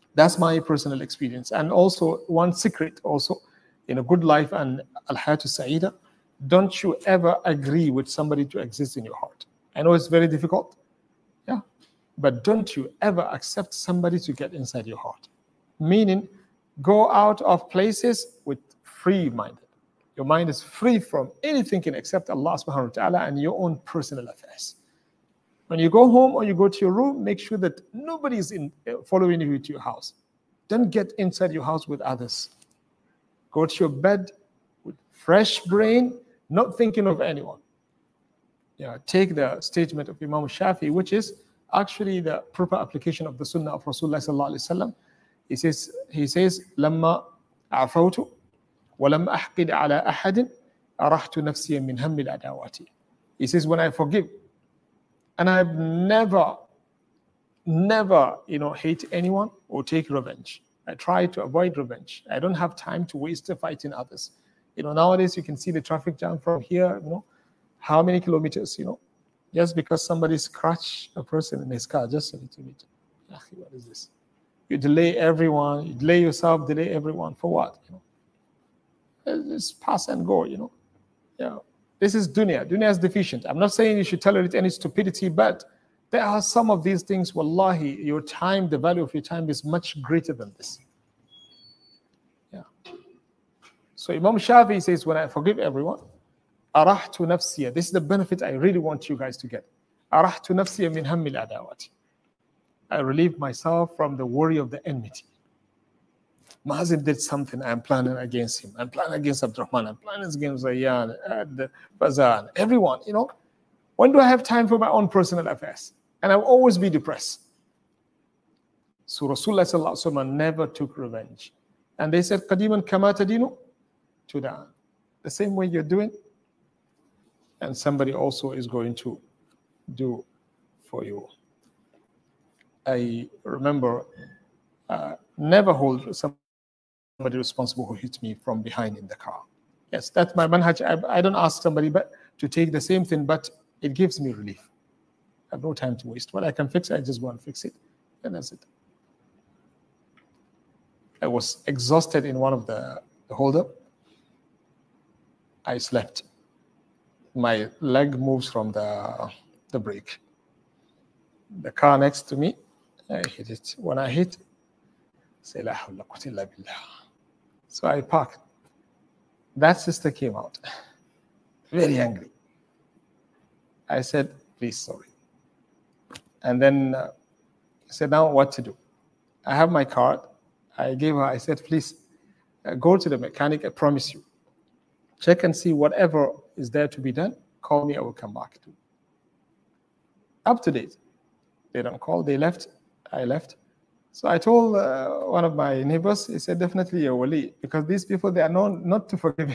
That's my personal experience. And also one secret also in a good life and al-hayatu sa'ida, don't you ever agree with somebody to exist in your heart. I know it's very difficult, yeah, but don't you ever accept somebody to get inside your heart. Meaning, go out of places with free-minded. Your mind is free from any thinking except Allah subhanahu wa ta'ala and your own personal affairs. When you go home or you go to your room, make sure that nobody is in, following you to your house. Don't get inside your house with others. Go to your bed with fresh brain, not thinking of anyone. Yeah, take the statement of Imam Shafi, which is actually the proper application of the Sunnah of Rasulullah sallallahu alaihi wasallam. He says, he says, "Lamma afawtu, wa lam ahqid ala ahadin, arahtu nafsiya min hammi al-adawati." He says, when I forgive, and I've never, never, you know, hate anyone or take revenge. I try to avoid revenge. I don't have time to waste fighting others. You know, nowadays you can see the traffic jam from here, you know, how many kilometers, you know, just because somebody scratched a person in his car, just a little bit. What is this? You delay everyone, you delay yourself, delay everyone. For what? You know, just pass and go, you know. Yeah. This is dunya. Dunya is deficient. I'm not saying you should tolerate any stupidity, but there are some of these things, wallahi, your time, the value of your time is much greater than this. Yeah. So Imam Shafi says, when I forgive everyone, arahtu nafsiya. This is the benefit I really want you guys to get. Arahtu nafsiya min hammil adawati. I relieve myself from the worry of the enmity. Mazin did something, I'm planning against him. I'm planning against Abdurrahman. I'm planning against Zayyan, and Bazan, everyone, you know. When do I have time for my own personal affairs? And I'll always be depressed. So Rasulullah sallallahu alaihi wasallam never took revenge. And they said, Qadiman kama tadinu tudan. The same way you're doing, and somebody also is going to do for you. I remember uh, never hold somebody responsible who hit me from behind in the car. Yes, that's my manhaj. I, I don't ask somebody but to take the same thing, but it gives me relief. I have no time to waste. What I can fix, I just go and fix it. And that's it. I was exhausted in one of the, the hold-up. I slept. My leg moves from the, the brake. The car next to me, I hit it. When I hit, say, La hawla quwwata illa billah. So I parked. That sister came out, very angry. I said, please, sorry. And then uh, I said, now what to do? I have my card. I gave her, I said, please, uh, go to the mechanic, I promise you. Check and see whatever is there to be done. Call me, I will come back to. Up to date. They don't call, they left, I left. So I told uh, one of my neighbors, he said, definitely you're wali, because these people, they are known not to forgive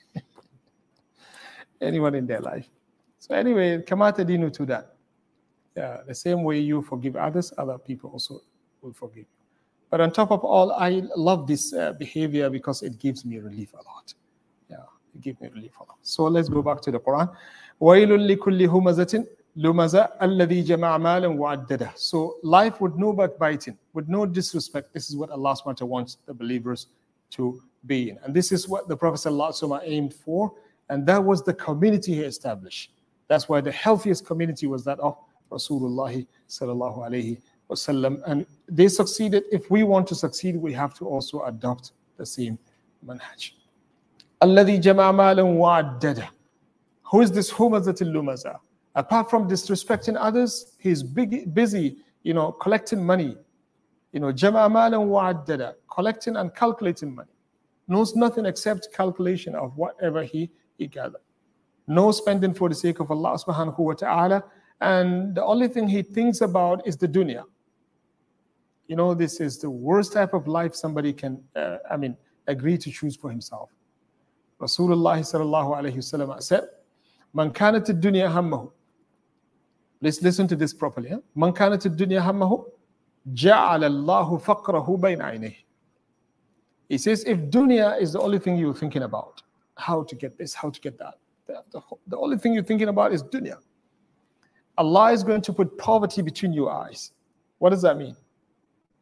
anyone in their life. So anyway, kamata dinu to that. Yeah, the same way you forgive others, other people also will forgive you. But on top of all, I love this uh, behavior because it gives me relief a lot. Yeah, it gives me relief a lot. So let's go back to the Quran. وَيْلٌ لِكُلِّ هُمَزَةٍ لُمَزَةٍ الَّذِي جَمَعَ مَالًا وَعَدَّدَهُ. So life with no backbiting, with no disrespect. This is what Allah subhanahu wa ta'ala wants the believers to be in. And this is what the Prophet sallallahu alaihi wasallam aimed for. And that was the community he established. That's why the healthiest community was that of Rasulullah sallallahu alaihi wasallam. And they succeeded. If we want to succeed, we have to also adopt the same manhaj. الَّذِي جَمَعَ مَالًا وَعَدَّدَهُ. Who is this humazatil lumaza? Apart from disrespecting others, he's big, busy, you know, collecting money. You know, jama'a malan wa'addada, collecting and calculating money. Knows nothing except calculation of whatever he, he gathered. No spending for the sake of Allah subhanahu wa ta'ala. And the only thing he thinks about is the dunya. You know, this is the worst type of life somebody can, uh, I mean, agree to choose for himself. Rasulullah sallallahu alayhi wa sallam said, Man kanat ad-dunya hammahu. Let's listen to this properly. Huh? Man kanat ad-dunya hammahu, ja'ala Allahu faqrahu bayna aynayhi. He says, if dunya is the only thing you're thinking about, how to get this, how to get that, the, the, the only thing you're thinking about is dunya, Allah is going to put poverty between your eyes. What does that mean?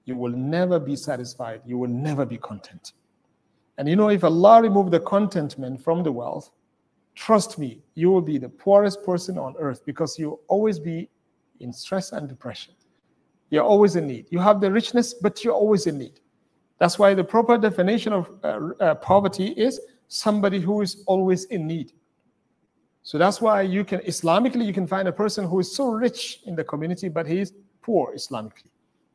you will never be satisfied. You will never be content. And you know, if Allah remove the contentment from the wealth, trust me, you will be the poorest person on earth, because you'll always be in stress and depression. You're always in need. You have the richness, but you're always in need. That's why the proper definition of uh, uh, poverty is somebody who is always in need. So that's why you can, Islamically, you can find a person who is so rich in the community, but he is poor Islamically.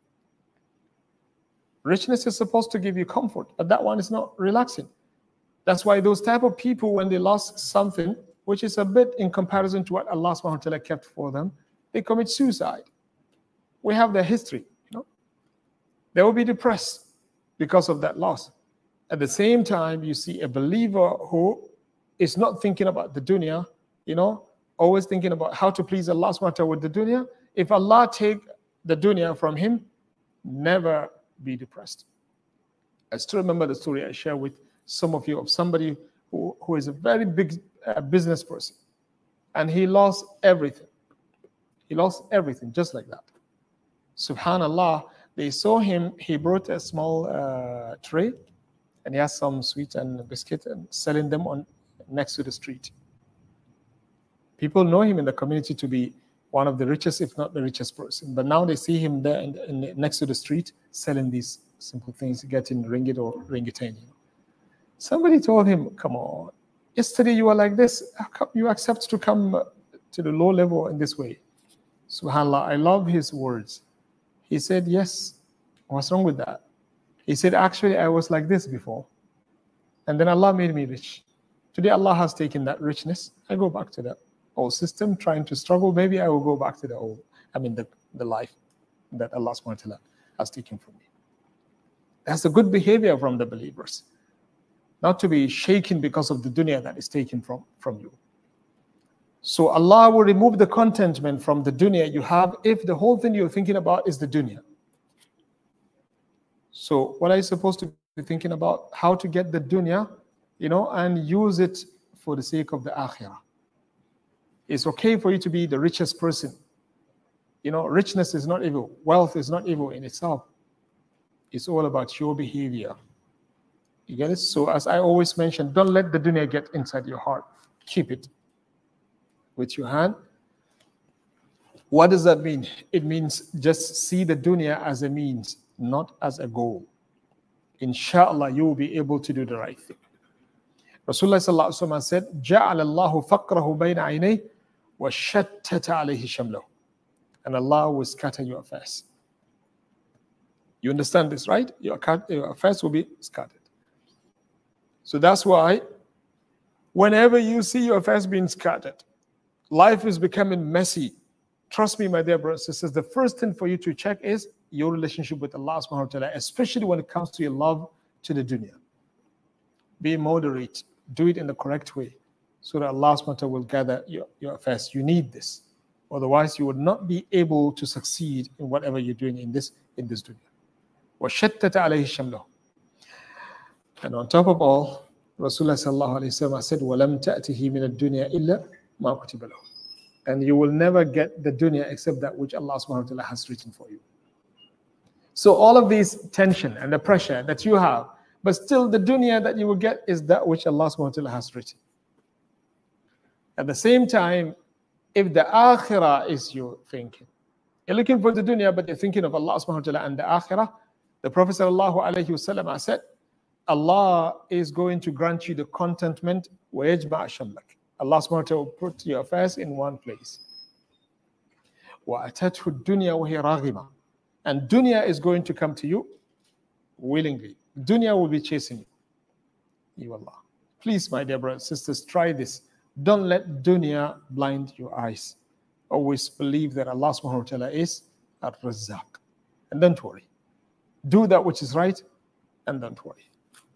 Richness is supposed to give you comfort, but that one is not relaxing. That's why those type of people, when they lost something, which is a bit in comparison to what Allah subhanahu wa ta'ala kept for them, they commit suicide. We have their history, you know. They will be depressed because of that loss. At the same time, you see a believer who is not thinking about the dunya, you know, always thinking about how to please Allah subhanahu wa ta'ala with the dunya. If Allah take the dunya from him, never be depressed. I still remember the story I shared with some of you of somebody who, who is a very big uh, business person, and he lost everything. He lost everything just like that. Subhanallah, they saw him, he brought a small uh, tray, and he has some sweets and biscuit and selling them on next to the street. People know him in the community to be one of the richest, if not the richest person. But now they see him there in, in, next to the street selling these simple things, getting ringgit or ringgitane. Somebody told him, come on, yesterday you were like this. How come you accept to come to the low level in this way? SubhanAllah, I love his words. He said, yes, what's wrong with that? He said, actually, I was like this before. And then Allah made me rich. Today, Allah has taken that richness. I go back to that old system, trying to struggle. Maybe I will go back to the old, I mean, the, the life that Allah subhanahu wa ta'ala has taken from me. That's a good behavior from the believers. Not to be shaken because of the dunya that is taken from, from you. So Allah will remove the contentment from the dunya you have if the whole thing you're thinking about is the dunya. So what are you supposed to be thinking about? How to get the dunya, you know, and use it for the sake of the akhirah. It's okay for you to be the richest person. You know, richness is not evil. Wealth is not evil in itself. It's all about your behavior. You get it? So as I always mention, don't let the dunya get inside your heart. Keep it with your hand. What does that mean? It means just see the dunya as a means, not as a goal. Inshallah, you will be able to do the right thing. Rasulullah sallallahu alaihi wasallam said, "Ja'ala Allahu faqrahu bayna aynayhi wa shattata alayhi shamlahu." And Allah will scatter your affairs. You understand this, right? Your, your affairs will be scattered. So that's why whenever you see your affairs being scattered, life is becoming messy. Trust me, my dear brothers and sisters, the first thing for you to check is your relationship with Allah subhanahu wa ta'ala, especially when it comes to your love to the dunya. Be moderate. Do it in the correct way so that Allah subhanahu wa ta'ala will gather your, your affairs. You need this. Otherwise, you will not be able to succeed in whatever you're doing in this, in this dunya. وَشَتَّتَ عَلَيْهِ شَمْلَهُ. And on top of all, Rasulullah sallallahu alayhi wa sallam said, وَلَمْ تَأْتِهِ مِنَ الدُّنْيَا إِلَّا مَا كُتِبَ لَهُ. And you will never get the dunya except that which Allah subhanahu wa ta'ala has written for you. So all of these tension and the pressure that you have, but still the dunya that you will get is that which Allah subhanahu wa ta'ala has written. At the same time, if the akhirah is your thinking, you're looking for the dunya, but you're thinking of Allah subhanahu wa ta'ala and the akhirah, the Prophet sallallahu alayhi wa sallam said, Allah is going to grant you the contentment, وَيَجْمَعَ شَمْلَكَ. Allah subhanahu wa ta'ala will put your affairs in one place. وَأَتَتْهُ الدُّنْيَا وَهِيَ رَاغِمَةٌ. And dunya is going to come to you willingly. Dunya will be chasing you. You Allah. Please, my dear brothers and sisters, try this. Don't let dunya blind your eyes. Always believe that Allah subhanahu wa ta'ala is Ar-Razzaq. And don't worry. Do that which is right and don't worry.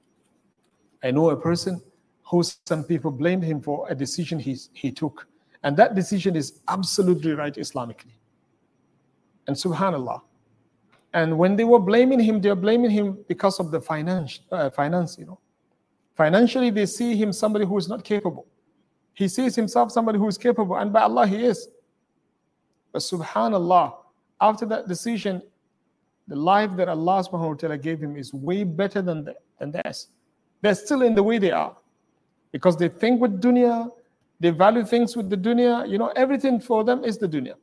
I know a person who some people blamed him for a decision he, he took. And that decision is absolutely right Islamically. And subhanallah. And when they were blaming him, they were blaming him because of the finance, uh, finance, you know. Financially, they see him somebody who is not capable. He sees himself somebody who is capable, and by Allah, he is. But subhanallah, after that decision, The life that Allah subhanahu wa ta'ala gave him is way better than, the, than theirs. They're still in the way they are. Because they think with dunya, they value things with the dunya. You know, everything for them is the dunya.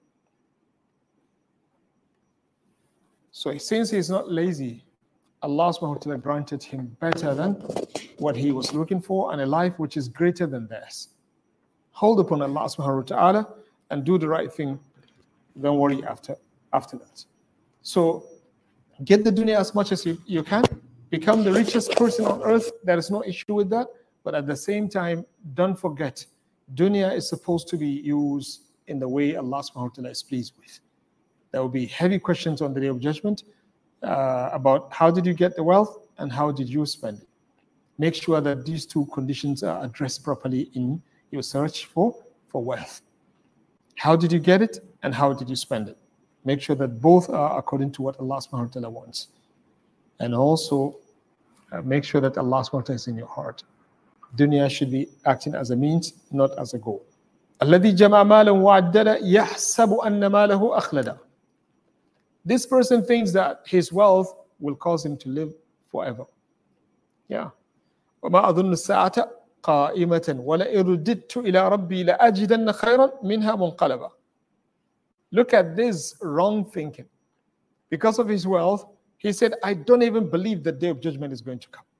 So since he's not lazy, Allah subhanahu wa ta'ala granted him better than what he was looking for, and a life which is greater than theirs. Hold upon Allah subhanahu wa ta'ala and do the right thing. Don't worry after, after that. So get the dunya as much as you, you can. Become the richest person on earth. There is no issue with that. But at the same time, don't forget, dunya is supposed to be used in the way Allah subhanahu wa ta'ala is pleased with. There will be heavy questions on the Day of Judgment uh, about how did you get the wealth and how did you spend it. Make sure that these two conditions are addressed properly in your search for, for wealth. How did you get it and how did you spend it? Make sure that both are according to what Allah subhanahu wa ta'ala wants. And also uh, make sure that Allah subhanahu wa ta'ala is in your heart. Dunya should be acting as a means, not as a goal. الذي جمع مالا وعدده يحسب أن ماله أخلده. This person thinks that his wealth will cause him to live forever. Yeah. وما أظن الساعة قائمة ولئن رددت إلى ربي لأجدن خيرا منها منقلبا. Look at this wrong thinking. Because of his wealth, he said, I don't even believe the Day of Judgment is going to come.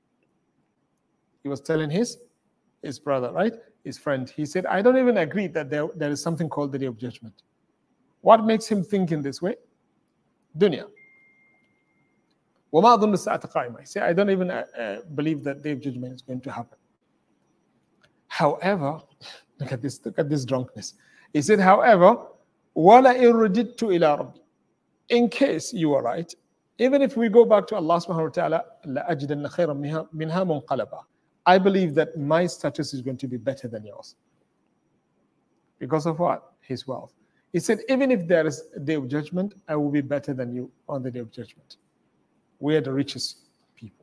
He was telling his, his brother, right? His friend. He said, I don't even agree that there, there is something called the Day of Judgment. What makes him think in this way? Dunya. وَمَا أَظُنُّ السَّاعَةَ قَائِمَةً. He said, I don't even uh, believe that Day of Judgment is going to happen. However, look at this, look at this drunkenness. He said, however, وَلَئِن رُدِدتُّ إِلَىٰ رَبِّي. In case you are right, even if we go back to Allah subhanahu wa ta'ala, لَأَجِدَنَّ خَيْرًا مِنْهَا مُنْقَلَبًا. I believe that my status is going to be better than yours. Because of what? His wealth. He said, even if there is a Day of Judgment, I will be better than you on the Day of Judgment. We are the richest people.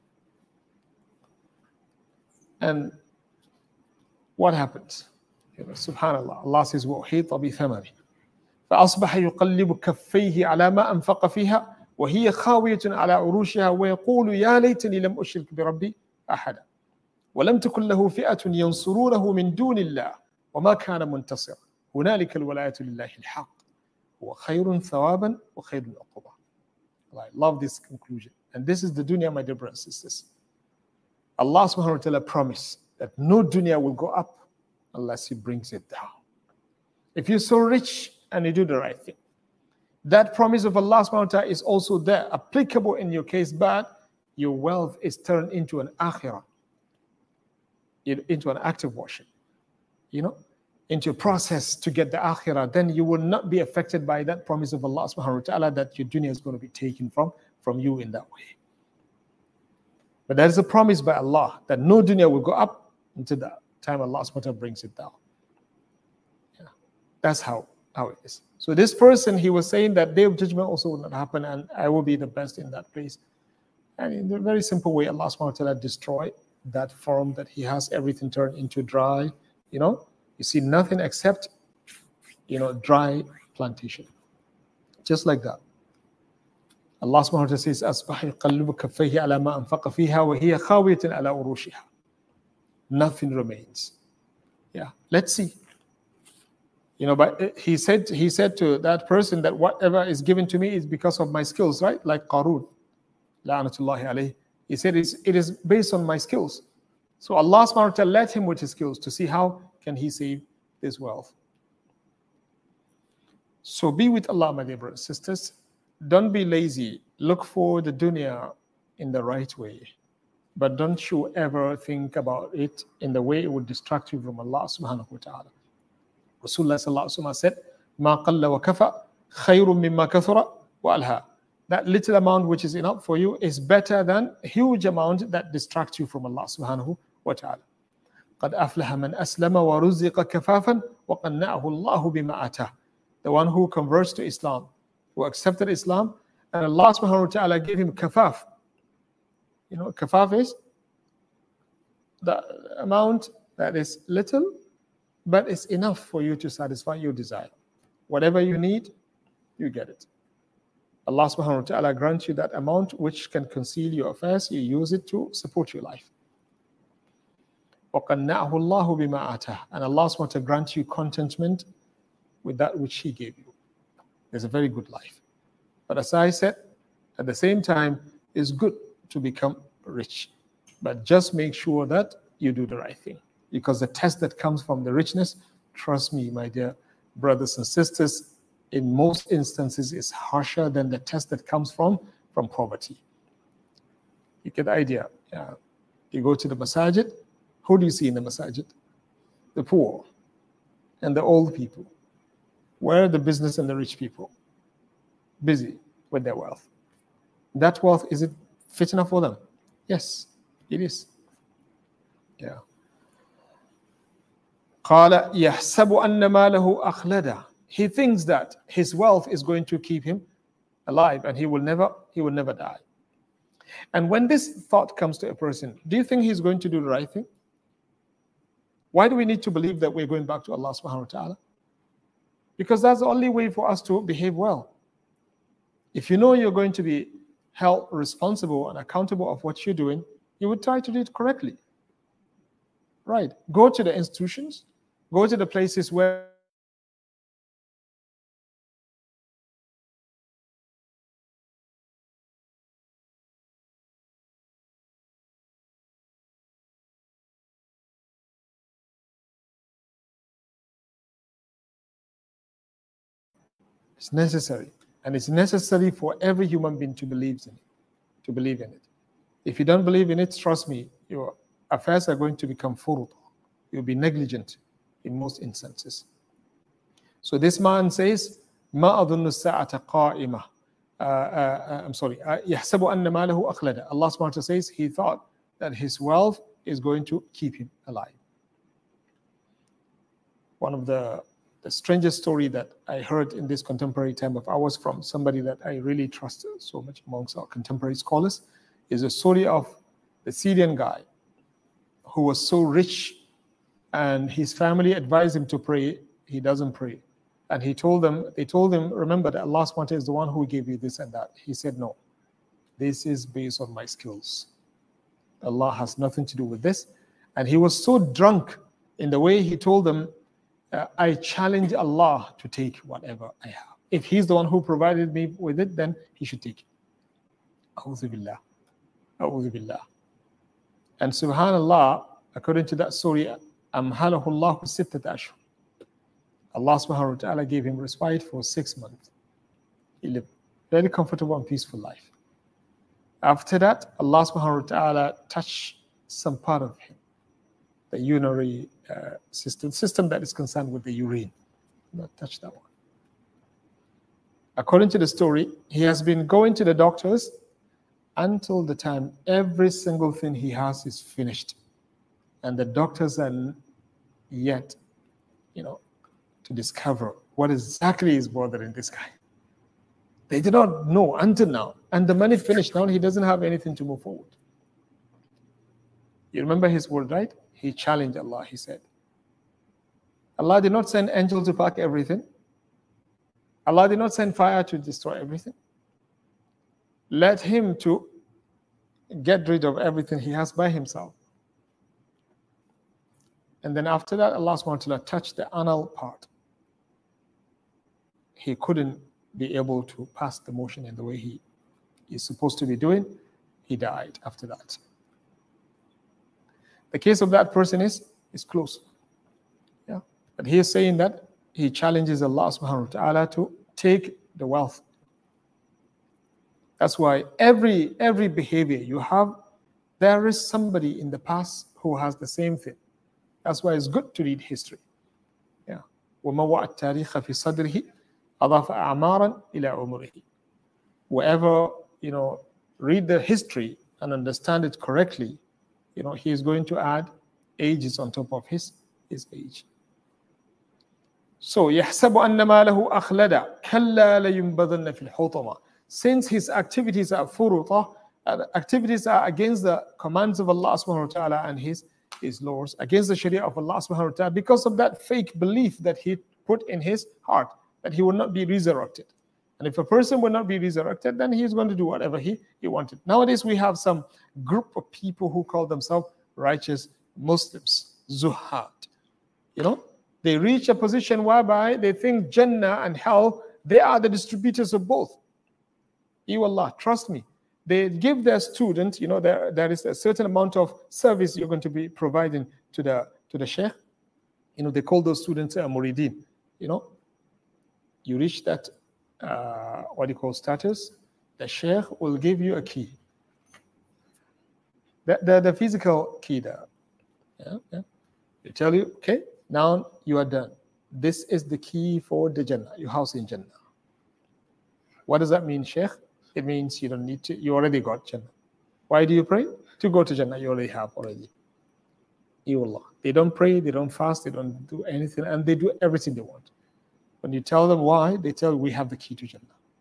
And what happens? You know, Subhanallah, Allah says, وَأُحِيطَ بِثَمَرِهِ فأصبح يقلب كفيه على ما أنفق فيها وهي خاوية على عروشها ويقول يا ليتني لم أشرك بربي أحدا ولم تكن له فئة ينصرونه من دون الله وما كان منتصرا هنالك الولاية لله الحق هو خير ثوابا وخير عقبا. I love this conclusion. And this is the dunya, my dear brothers and sisters. Allah subhanahu wa ta'ala promised that no dunya will go up unless He brings it down. If you're so rich and you do the right thing, that promise of Allah subhanahu wa ta'ala is also there, applicable in your case, but your wealth is turned into an akhirah, into an active worship, you know, into a process to get the akhirah, then you will not be affected by that promise of Allah subhanahu wa ta'ala that your dunya is going to be taken from, from you in that way. But there is a promise by Allah that no dunya will go up until the time Allah subhanahu wa ta'ala brings it down. Yeah. That's how, how it is. So this person, he was saying that Day of Judgment also will not happen and I will be the best in that place. And in a very simple way, Allah subhanahu wa ta'ala destroy that form that he has, everything turned into dry, you know. You see nothing except, you know, dry plantation. Just like that. Allah subhanahu wa ta'ala says, أَصْبَحَ يُقَلِّبُ كَفَّيْهِ عَلَى مَا أَنْفَقَ فِيهَا وَهِيَ خَاوِيَةٌ عَلَى عُرُوشِهَا. Nothing remains. Yeah, let's see. You know, but he said he said to that person that whatever is given to me is because of my skills, right? Like Qarun, la'natullahi alayhi. He said it's, it is based on my skills. So Allah subhanahu wa ta'ala let him with his skills to see how can he save this wealth. So be with Allah, my dear brothers and sisters. Don't be lazy. Look for the dunya in the right way. But don't you ever think about it in the way it would distract you from Allah subhanahu wa ta'ala. Rasulullah sallallahu alaihi wasallam said, "Ma qalla wa kafa khayrun mimma kathura wa alha." That little amount which is enough for you is better than a huge amount that distracts you from Allah subhanahu wa ta'ala. قَدْ أَفْلَحَ مَنْ أَسْلَمَ وَرُزِقَ كَفَافًا وَقَنَّعَهُ اللَّهُ بِمَا أَتَاهُ. The one who converts to Islam, who accepted Islam, and Allah subhanahu wa ta'ala gave him kafaf. You know, kafaf is the amount that is little, but it's enough for you to satisfy your desire. Whatever you need, you get it. Allah subhanahu wa ta'ala grants you that amount which can conceal your affairs, you use it to support your life. وَقَنَّعَهُ اللَّهُ بِمَا آتَاهُ. And Allah subhanahu wa ta'ala grants you contentment with that which He gave you. There's a very good life. But as I said, at the same time, it's good to become rich. But just make sure that you do the right thing. Because the test that comes from the richness, trust me, my dear brothers and sisters, in most instances is harsher than the test that comes from, from poverty. You get the idea. Yeah. You go to the masajid, who do you see in the masajid? The poor and the old people. Where are the business and the rich people? Busy with their wealth. That wealth, is it fit enough for them? Yes, it is. Yeah. قال يحسب أن ماله أخلده. He thinks that his wealth is going to keep him alive and he will never, he will never die. And when this thought comes to a person, do you think he's going to do the right thing? Why do we need to believe that we're going back to Allah subhanahu wa ta'ala? Because that's the only way for us to behave well. If you know you're going to be held responsible and accountable of what you're doing, you would try to do it correctly. Right. Go to the institutions, go to the places where it's necessary. And it's necessary for every human being to believe in it, to believe in it. If you don't believe in it, trust me, your affairs are going to become furud. You'll be negligent in most instances. So this man says, ما أظن الساعة قائمة. Uh, uh, I'm sorry. يحسب أن ماله أخلده. Allah subhanahu wa ta'ala says he thought that his wealth is going to keep him alive. One of the The strangest story that I heard in this contemporary time of ours from somebody that I really trust so much amongst our contemporary scholars is a story of the Syrian guy who was so rich and his family advised him to pray. He doesn't pray. And he told them, they told him, remember that Allah subhanahu wa ta'ala is the one who gave you this and that. He said, no, this is based on my skills. Allah has nothing to do with this. And he was so drunk in the way he told them, Uh, I challenge Allah to take whatever I have. If He's the one who provided me with it, then He should take it. A'udhu billah. A'udhu billah. And subhanallah, according to that story, amhalahu Allahu sittat ashhur. Allah subhanahu wa ta'ala gave him respite for six months. He lived a very comfortable and peaceful life. After that, Allah subhanahu wa ta'ala touched some part of him, the urinary uh, system, system that is concerned with the urine. Not touch that one. According to the story, he has been going to the doctors until the time every single thing he has is finished. And the doctors are yet, you know, to discover what exactly is bothering this guy. They did not know until now. And the money finished. Now he doesn't have anything to move forward. You remember his word, right? He challenged Allah, he said. Allah did not send angels to pack everything. Allah did not send fire to destroy everything. Let him to get rid of everything he has by himself. And then after that, Allah subhanahu wa ta'ala touched the anal part. He couldn't be able to pass the motion in the way he is supposed to be doing. He died after that. The case of that person is, is close. Yeah. But he is saying that he challenges Allah subhanahu wa ta'ala to take the wealth. That's why every every behavior you have, there is somebody in the past who has the same thing. That's why it's good to read history. Yeah. وَمَوَّعَ التَّارِيخَ فِي صَدْرِهِ أَضَافَ أَعْمَارًا إِلَى عُمُرِهِ. Whoever, you know, read the history and understand it correctly, you know, he is going to add ages on top of his, his age. So, يَحْسَبُ أَنَّ مَالَهُ أَخْلَدَ كَلَّا لَيُنْبَذَنَّ فِي الْحُطَمَةِ. Since his activities are furuta, activities are against the commands of Allah subhanahu wa ta'ala and his, his laws, against the sharia of Allah subhanahu wa ta'ala, because of that fake belief that he put in his heart, that he will not be resurrected. And if a person will not be resurrected, then he's going to do whatever he, he wanted. Nowadays, we have some group of people who call themselves righteous Muslims, Zuhad. You know, they reach a position whereby they think Jannah and hell, they are the distributors of both. You Allah, trust me. They give their student, you know, there, there is a certain amount of service you're going to be providing to the to the sheikh. You know, they call those students uh, muridin. You know, you reach that, uh, what do you call status, the sheikh will give you a key. The, the, the physical key there. Yeah, yeah. They tell you, okay, now you are done. This is the key for the Jannah, your house in Jannah. What does that mean, sheikh? It means you don't need to, you already got Jannah. Why do you pray? To go to Jannah, you already have already. You Allah. They don't pray, they don't fast, they don't do anything, and they do everything they want. When you tell them why, they tell you, we have the key to Jannah.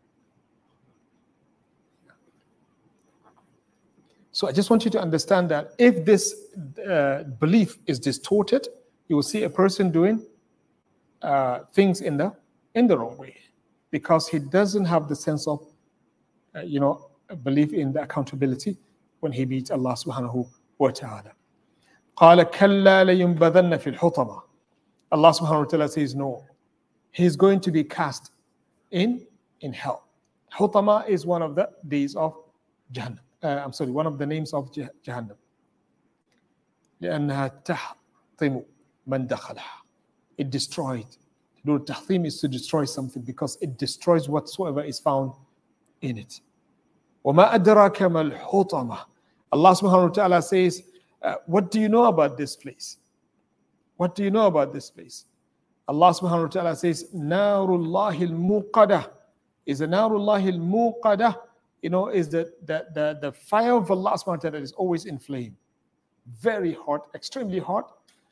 So I just want you to understand that if this uh, belief is distorted, you will see a person doing uh, things in the in the wrong way, because he doesn't have the sense of, uh, you know, belief in the accountability when he meets Allah subhanahu wa ta'ala. قال كلا لينبذن في الحطمة. Allah subhanahu wa ta'ala says no. He's going to be cast in in hell. Hutama is one of the days of Jahannam. Uh, I'm sorry, one of the names of Jahannam. لأنها تحطم من دخلها. It destroyed. The tahthim is to destroy something because it destroys whatsoever is found in it. وما أدراك ما الحطمة. Allah subhanahu wa ta'ala says, uh, what do you know about this place? What do you know about this place? Allah subhanahu wa ta'ala says, Narullahi al-muqadah. Is the Narullahi al-muqadah, you know, is the, the, the, the fire of Allah subhanahu wa ta'ala is always in flame. Very hot, extremely hot.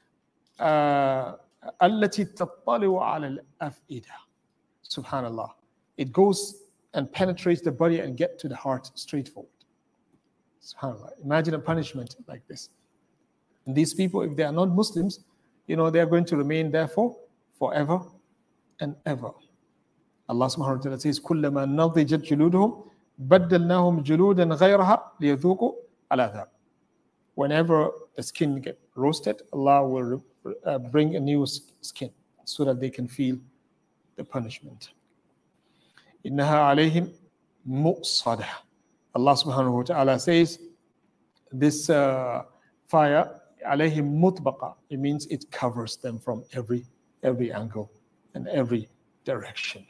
Allati tattali'u ala al-af'idah. Subhanallah. It goes and penetrates the body and get to the heart straightforward. SubhanAllah. Imagine a punishment like this. And these people, if they are not Muslims, you know, they are going to remain there for forever and ever. Allah subhanahu wa ta'ala says, كُلَّمَا نَضِجَتْ جُلُودُهُمْ بَدَّلْنَاهُمْ جُلُودًا غَيْرَهَا لِيَذُوقُوا الْعَذَابَ. Whenever the skin gets roasted, Allah will uh, bring a new skin so that they can feel the punishment. إِنَّهَا عَلَيْهِمْ مُؤْصَدَةٌ. Allah subhanahu wa ta'ala says, this uh, fire, alayhim mutbaqa, it means it covers them from every every angle and every direction.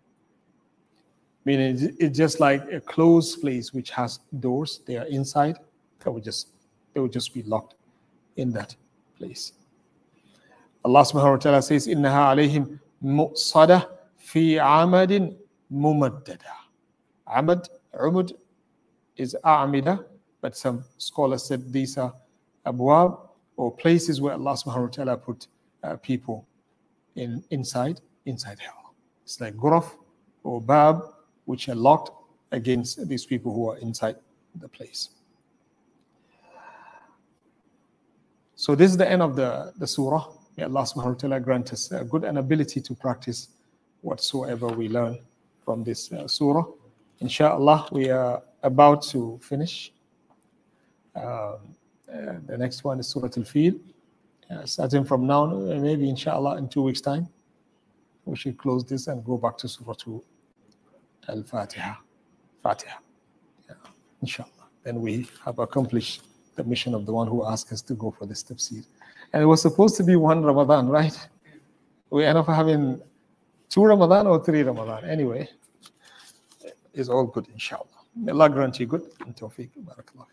Meaning it's just like a closed place which has doors. They are inside. They would just they would just be locked in that place. Allah subhanahu wa ta'ala says, Innaha alayhim mu'sadah fi amadin mumaddada. Amad, umud is a'amida, but some scholars said these are abwab, or places where Allah subhanahu wa ta'ala put uh, people in inside inside hell. It's like ghuraf or bab, which are locked against these people who are inside the place. So this is the end of the, the surah. May Allah subhanahu wa ta'ala grant us a good ability to practice whatsoever we learn from this uh, surah. Inshallah, we are about to finish. Um, uh, the next one is Surah Al-Fil. Uh, starting from now, maybe inshallah in two weeks' time, we should close this and go back to Surah Al-Fatiha. Fatiha. Yeah, inshallah. Then we have accomplished the mission of the one who asked us to go for this tafsir. And it was supposed to be one Ramadan, right? We end up having two Ramadan or three Ramadan. Anyway, it's all good, inshallah. May Allah grant you good and tawfiq. Barakallah.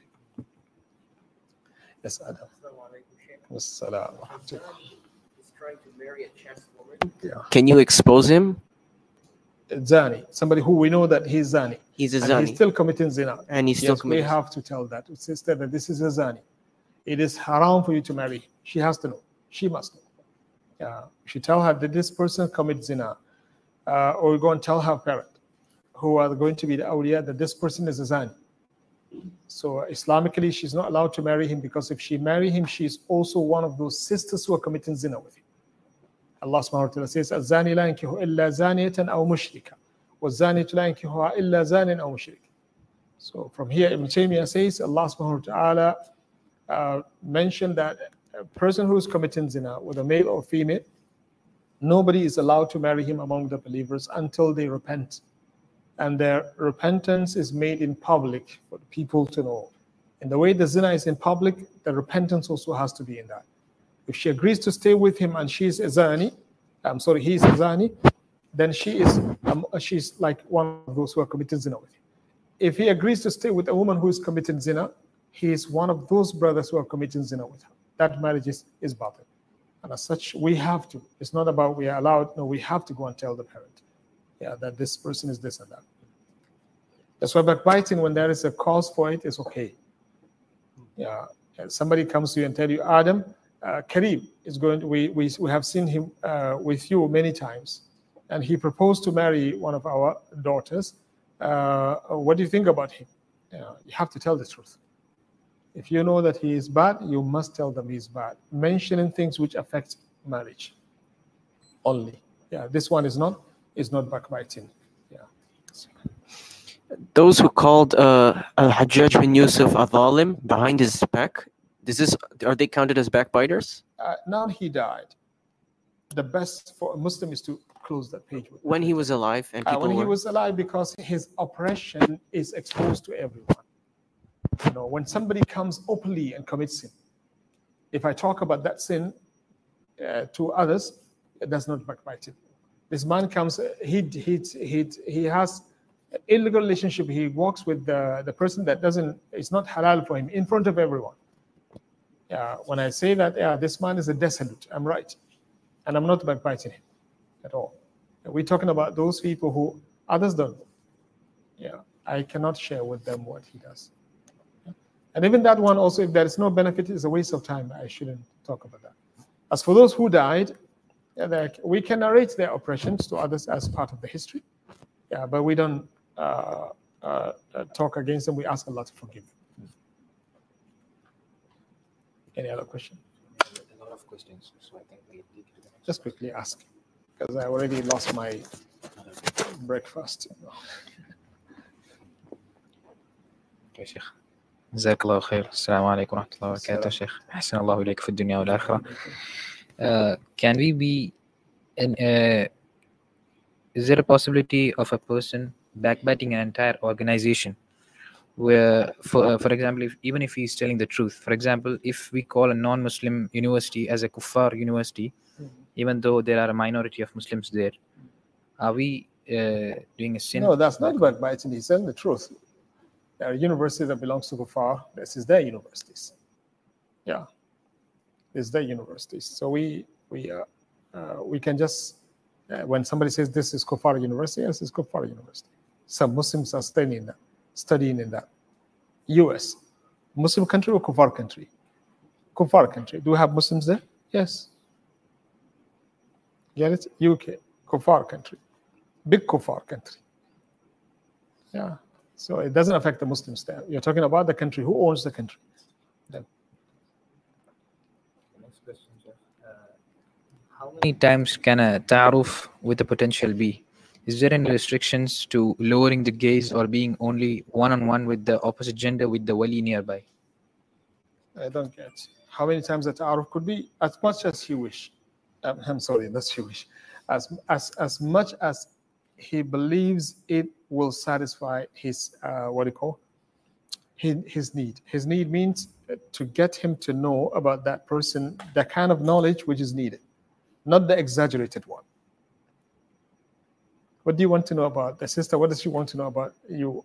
Yes, Adam. Assalam. He's trying to marry a chaste woman. Yeah. Can you expose him? Zani, somebody who we know that he's Zani. He's a and Zani. he's still committing zina. And he's still yes, committing. we have to tell that sister that this is a Zani. It is haram for you to marry. She has to know. She must know. Yeah. You should tell her that this person commits zina. Uh, or go and tell her parent, who are going to be the awliya, that this person is a Zani. So Islamically, she's not allowed to marry him, because if she marry him, she's also one of those sisters who are committing zina with him. Allah subhanahu wa ta'ala says, الزاني لا ينكح إلا زانية أو مشركة وَالزَّانِيَةُ لَا يَنكِحُهَا إِلَّا زَانٍ أَوْ مُشْرِكٍ. So from here, Ibn Taymiyyah says, Allah subhanahu wa ta'ala uh, mentioned that a person who is committing zina, whether male or female, nobody is allowed to marry him among the believers until they repent. And their repentance is made in public for the people to know. And the way the zina is in public, the repentance also has to be in that. If she agrees to stay with him and she is a zani, I'm sorry, he is a zani, then she is um, she's like one of those who are committing zina with him. If he agrees to stay with a woman who is committing zina, he is one of those brothers who are committing zina with her. That marriage is, is batil. And as such, we have to. It's not about we are allowed. No, we have to go and tell the parent, yeah, that this person is this and that. That's why backbiting, when there is a cause for it, is okay. Yeah, somebody comes to you and tell you, Adam, uh, Kareem is going to, we, we, we have seen him uh, with you many times, and he proposed to marry one of our daughters. Uh, what do you think about him? Yeah, you have to tell the truth. If you know that he is bad, you must tell them he is bad. Mentioning things which affect marriage only. Yeah, this one is not is not backbiting. Yeah. Those who called uh, Al-Hajjaj bin Yusuf a zalim behind his back, this is, are they counted as backbiters? Uh, now he died. The best for a Muslim is to close that page. With when he was alive and people uh, when were... he was alive, because his oppression is exposed to everyone. You know, when somebody comes openly and commits sin, if I talk about that sin uh, to others, that's not backbiting. This man comes, he he he he has an illegal relationship. He walks with the the person that doesn't, it's not halal for him in front of everyone. Yeah, when I say that, yeah, this man is a dissolute, I'm right, and I'm not backbiting him at all. We're talking about those people who others don't know. Yeah, I cannot share with them what he does. And even that one also, if there is no benefit, is a waste of time. I shouldn't talk about that. As for those who died, yeah, we can narrate their oppressions to others as part of the history. Yeah, but we don't uh, uh, talk against them. We ask Allah to forgive them. Any other question? A lot of questions, so I think we need to do that. Just quickly ask, because I already lost my breakfast. Okay, Sheikh. جزاك الله خير. السلام عليكم ورحمة الله وبركاته. شيخ أحسن الله إليك في الدنيا والآخرة. Uh, can we be in a, is there a possibility of a person backbiting an entire organization where, for uh, for example, if, even if he's telling the truth, for example, if we call a non-Muslim university as a kuffar university, mm-hmm. even though there are a minority of Muslims there, are we uh, doing a sin? No, that's not backbiting. He's telling the truth. There are universities that belongs to kuffar. This is their universities. Yeah, this is their universities. So we we uh, uh, we can just uh, when somebody says this is kuffar university, yes, it's kuffar university. Some Muslims are studying that, studying in that. U S, Muslim country or kuffar country? Kuffar country. Do we have Muslims there? Yes. Get it? U K, kuffar country, big kuffar country. Yeah. So it doesn't affect the Muslims there. You're talking about the country. Who owns the country? Then. Next question, sir. Uh, how many times can a ta'aruf with a potential be? Is there any restrictions to lowering the gaze or being only one-on-one with the opposite gender with the wali nearby? I don't get how many times the ta'aruf could be. As much as he wish. Um, I'm sorry, that's he wish. As as as much as he believes it will satisfy his, uh, what do you call, his, his need. His need means to get him to know about that person, the kind of knowledge which is needed, not the exaggerated one. What do you want to know about the sister? What does she want to know about you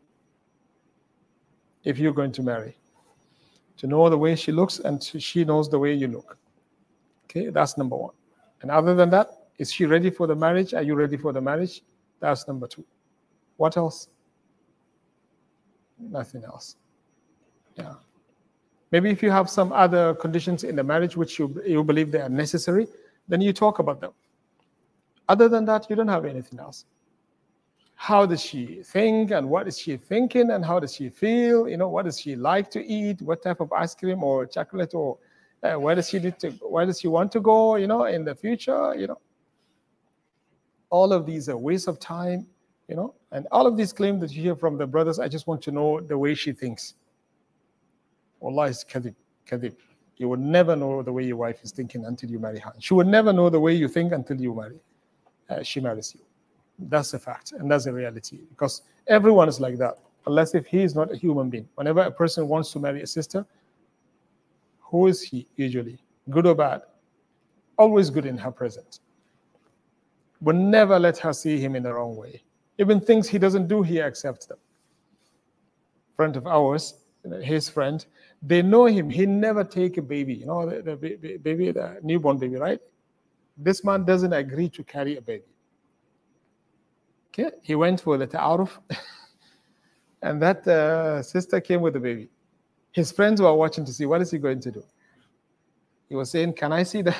if you're going to marry? To know the way she looks and she knows the way you look. Okay, that's number one. And other than that, is she ready for the marriage? Are you ready for the marriage? That's number two. What else? Nothing else. Yeah. Maybe if you have some other conditions in the marriage which you, you believe they are necessary, then you talk about them. Other than that, you don't have anything else. How does she think and what is she thinking and how does she feel? You know, what does she like to eat? What type of ice cream or chocolate or uh, where does she need to, where does she want to go, you know, in the future, you know? All of these are waste of time You know, and all of these claims that you hear from the brothers, I just want to know the way she thinks. Wallah, it's kadhib, kadhib. You would never know the way your wife is thinking until you marry her. She would never know the way you think until you marry. Uh, she marries you. That's a fact, and that's a reality. Because everyone is like that, unless if he is not a human being. Whenever a person wants to marry a sister, who is he usually? Good or bad? Always good in her presence. But never let her see him in the wrong way. Even things he doesn't do, he accepts them. Friend of ours, his friend, they know him. He never take a baby, you know, the, the baby, the newborn baby, right? This man doesn't agree to carry a baby. Okay, he went for the ta'aruf, and that uh, sister came with the baby. His friends were watching to see what is he going to do. He was saying, "Can I see that?"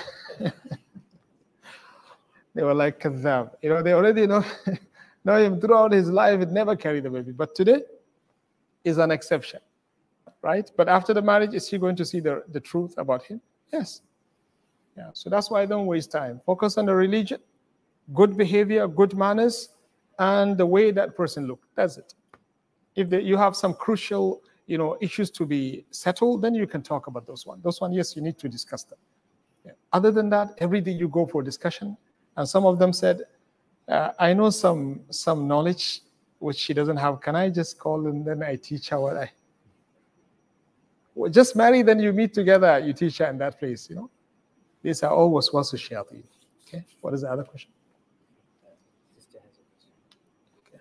They were like, "Kadhab." You know, they already know, know him throughout his life. He never carried the baby, but today is an exception. Right? But after the marriage, is she going to see the, the truth about him? Yes. Yeah. So that's why I don't waste time. Focus on the religion, good behavior, good manners, and the way that person looks. That's it. If the, you have some crucial, you know, issues to be settled, then you can talk about those ones. Those ones, yes, you need to discuss them. Yeah. Other than that, every day you go for discussion. And some of them said, uh, I know some some knowledge which she doesn't have. Can I just call and then I teach her what I... Well, just marry, then you meet together, you teach her in that place, you know. These are all waswasu shayateen. Okay, what is the other question? Okay.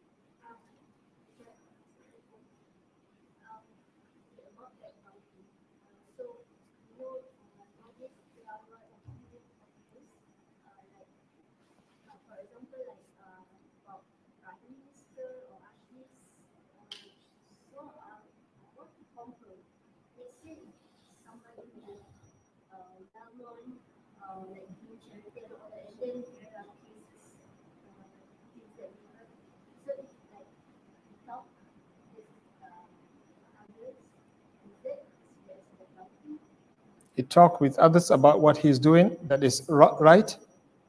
He talk with others about what he's doing that is right.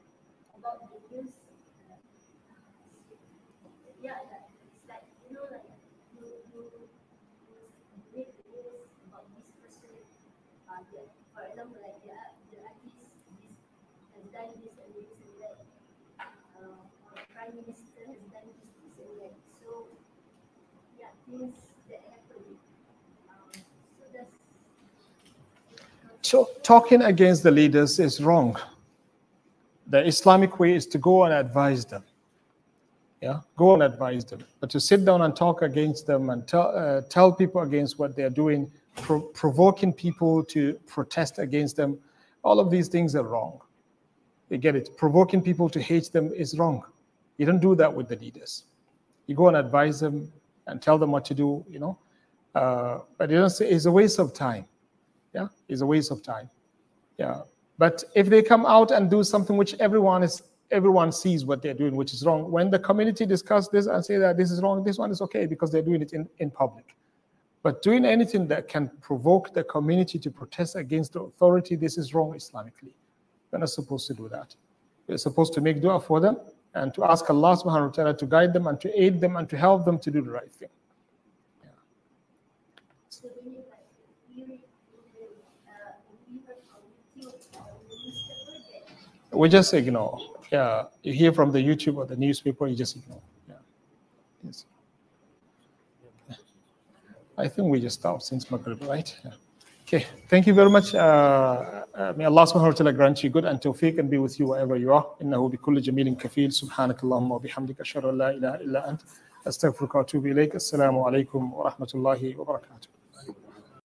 So talking against the leaders is wrong. The Islamic way is to go and advise them. Yeah, go and advise them. But to sit down and talk against them and tell, uh, tell people against what they're doing, pro provoking people to protest against them, all of these things are wrong. You get it? Provoking people to hate them is wrong. You don't do that with the leaders. You go and advise them and tell them what to do, you know. Uh, but you don't say it's a waste of time. Yeah, it's a waste of time. Yeah, but if they come out and do something which everyone is, everyone sees what they're doing, which is wrong. When the community discuss this and say that this is wrong, this one is okay because they're doing it in, in public. But doing anything that can provoke the community to protest against the authority, this is wrong Islamically. We're not supposed to do that. We're supposed to make dua for them and to ask Allah subhanahu wa ta'ala to guide them and to aid them and to help them to do the right thing. Yeah. We just ignore. Yeah, you hear from the YouTube or the newspaper, you just ignore. Yeah. Yes. I think we just stopped since Maghrib, right? Yeah. Okay, thank you very much. Uh, uh, may Allah subhanahu wa ta'ala grant you good and tawfiq and be with you wherever you are. Innahu bi kulli jamilin kafil. Subhanakallahumma wa bihamdika ashhadu an la ilaha illa ant astaghfiruka wa atubu ilayk. Assalamu alaikum wa rahmatullahi wa barakatuh.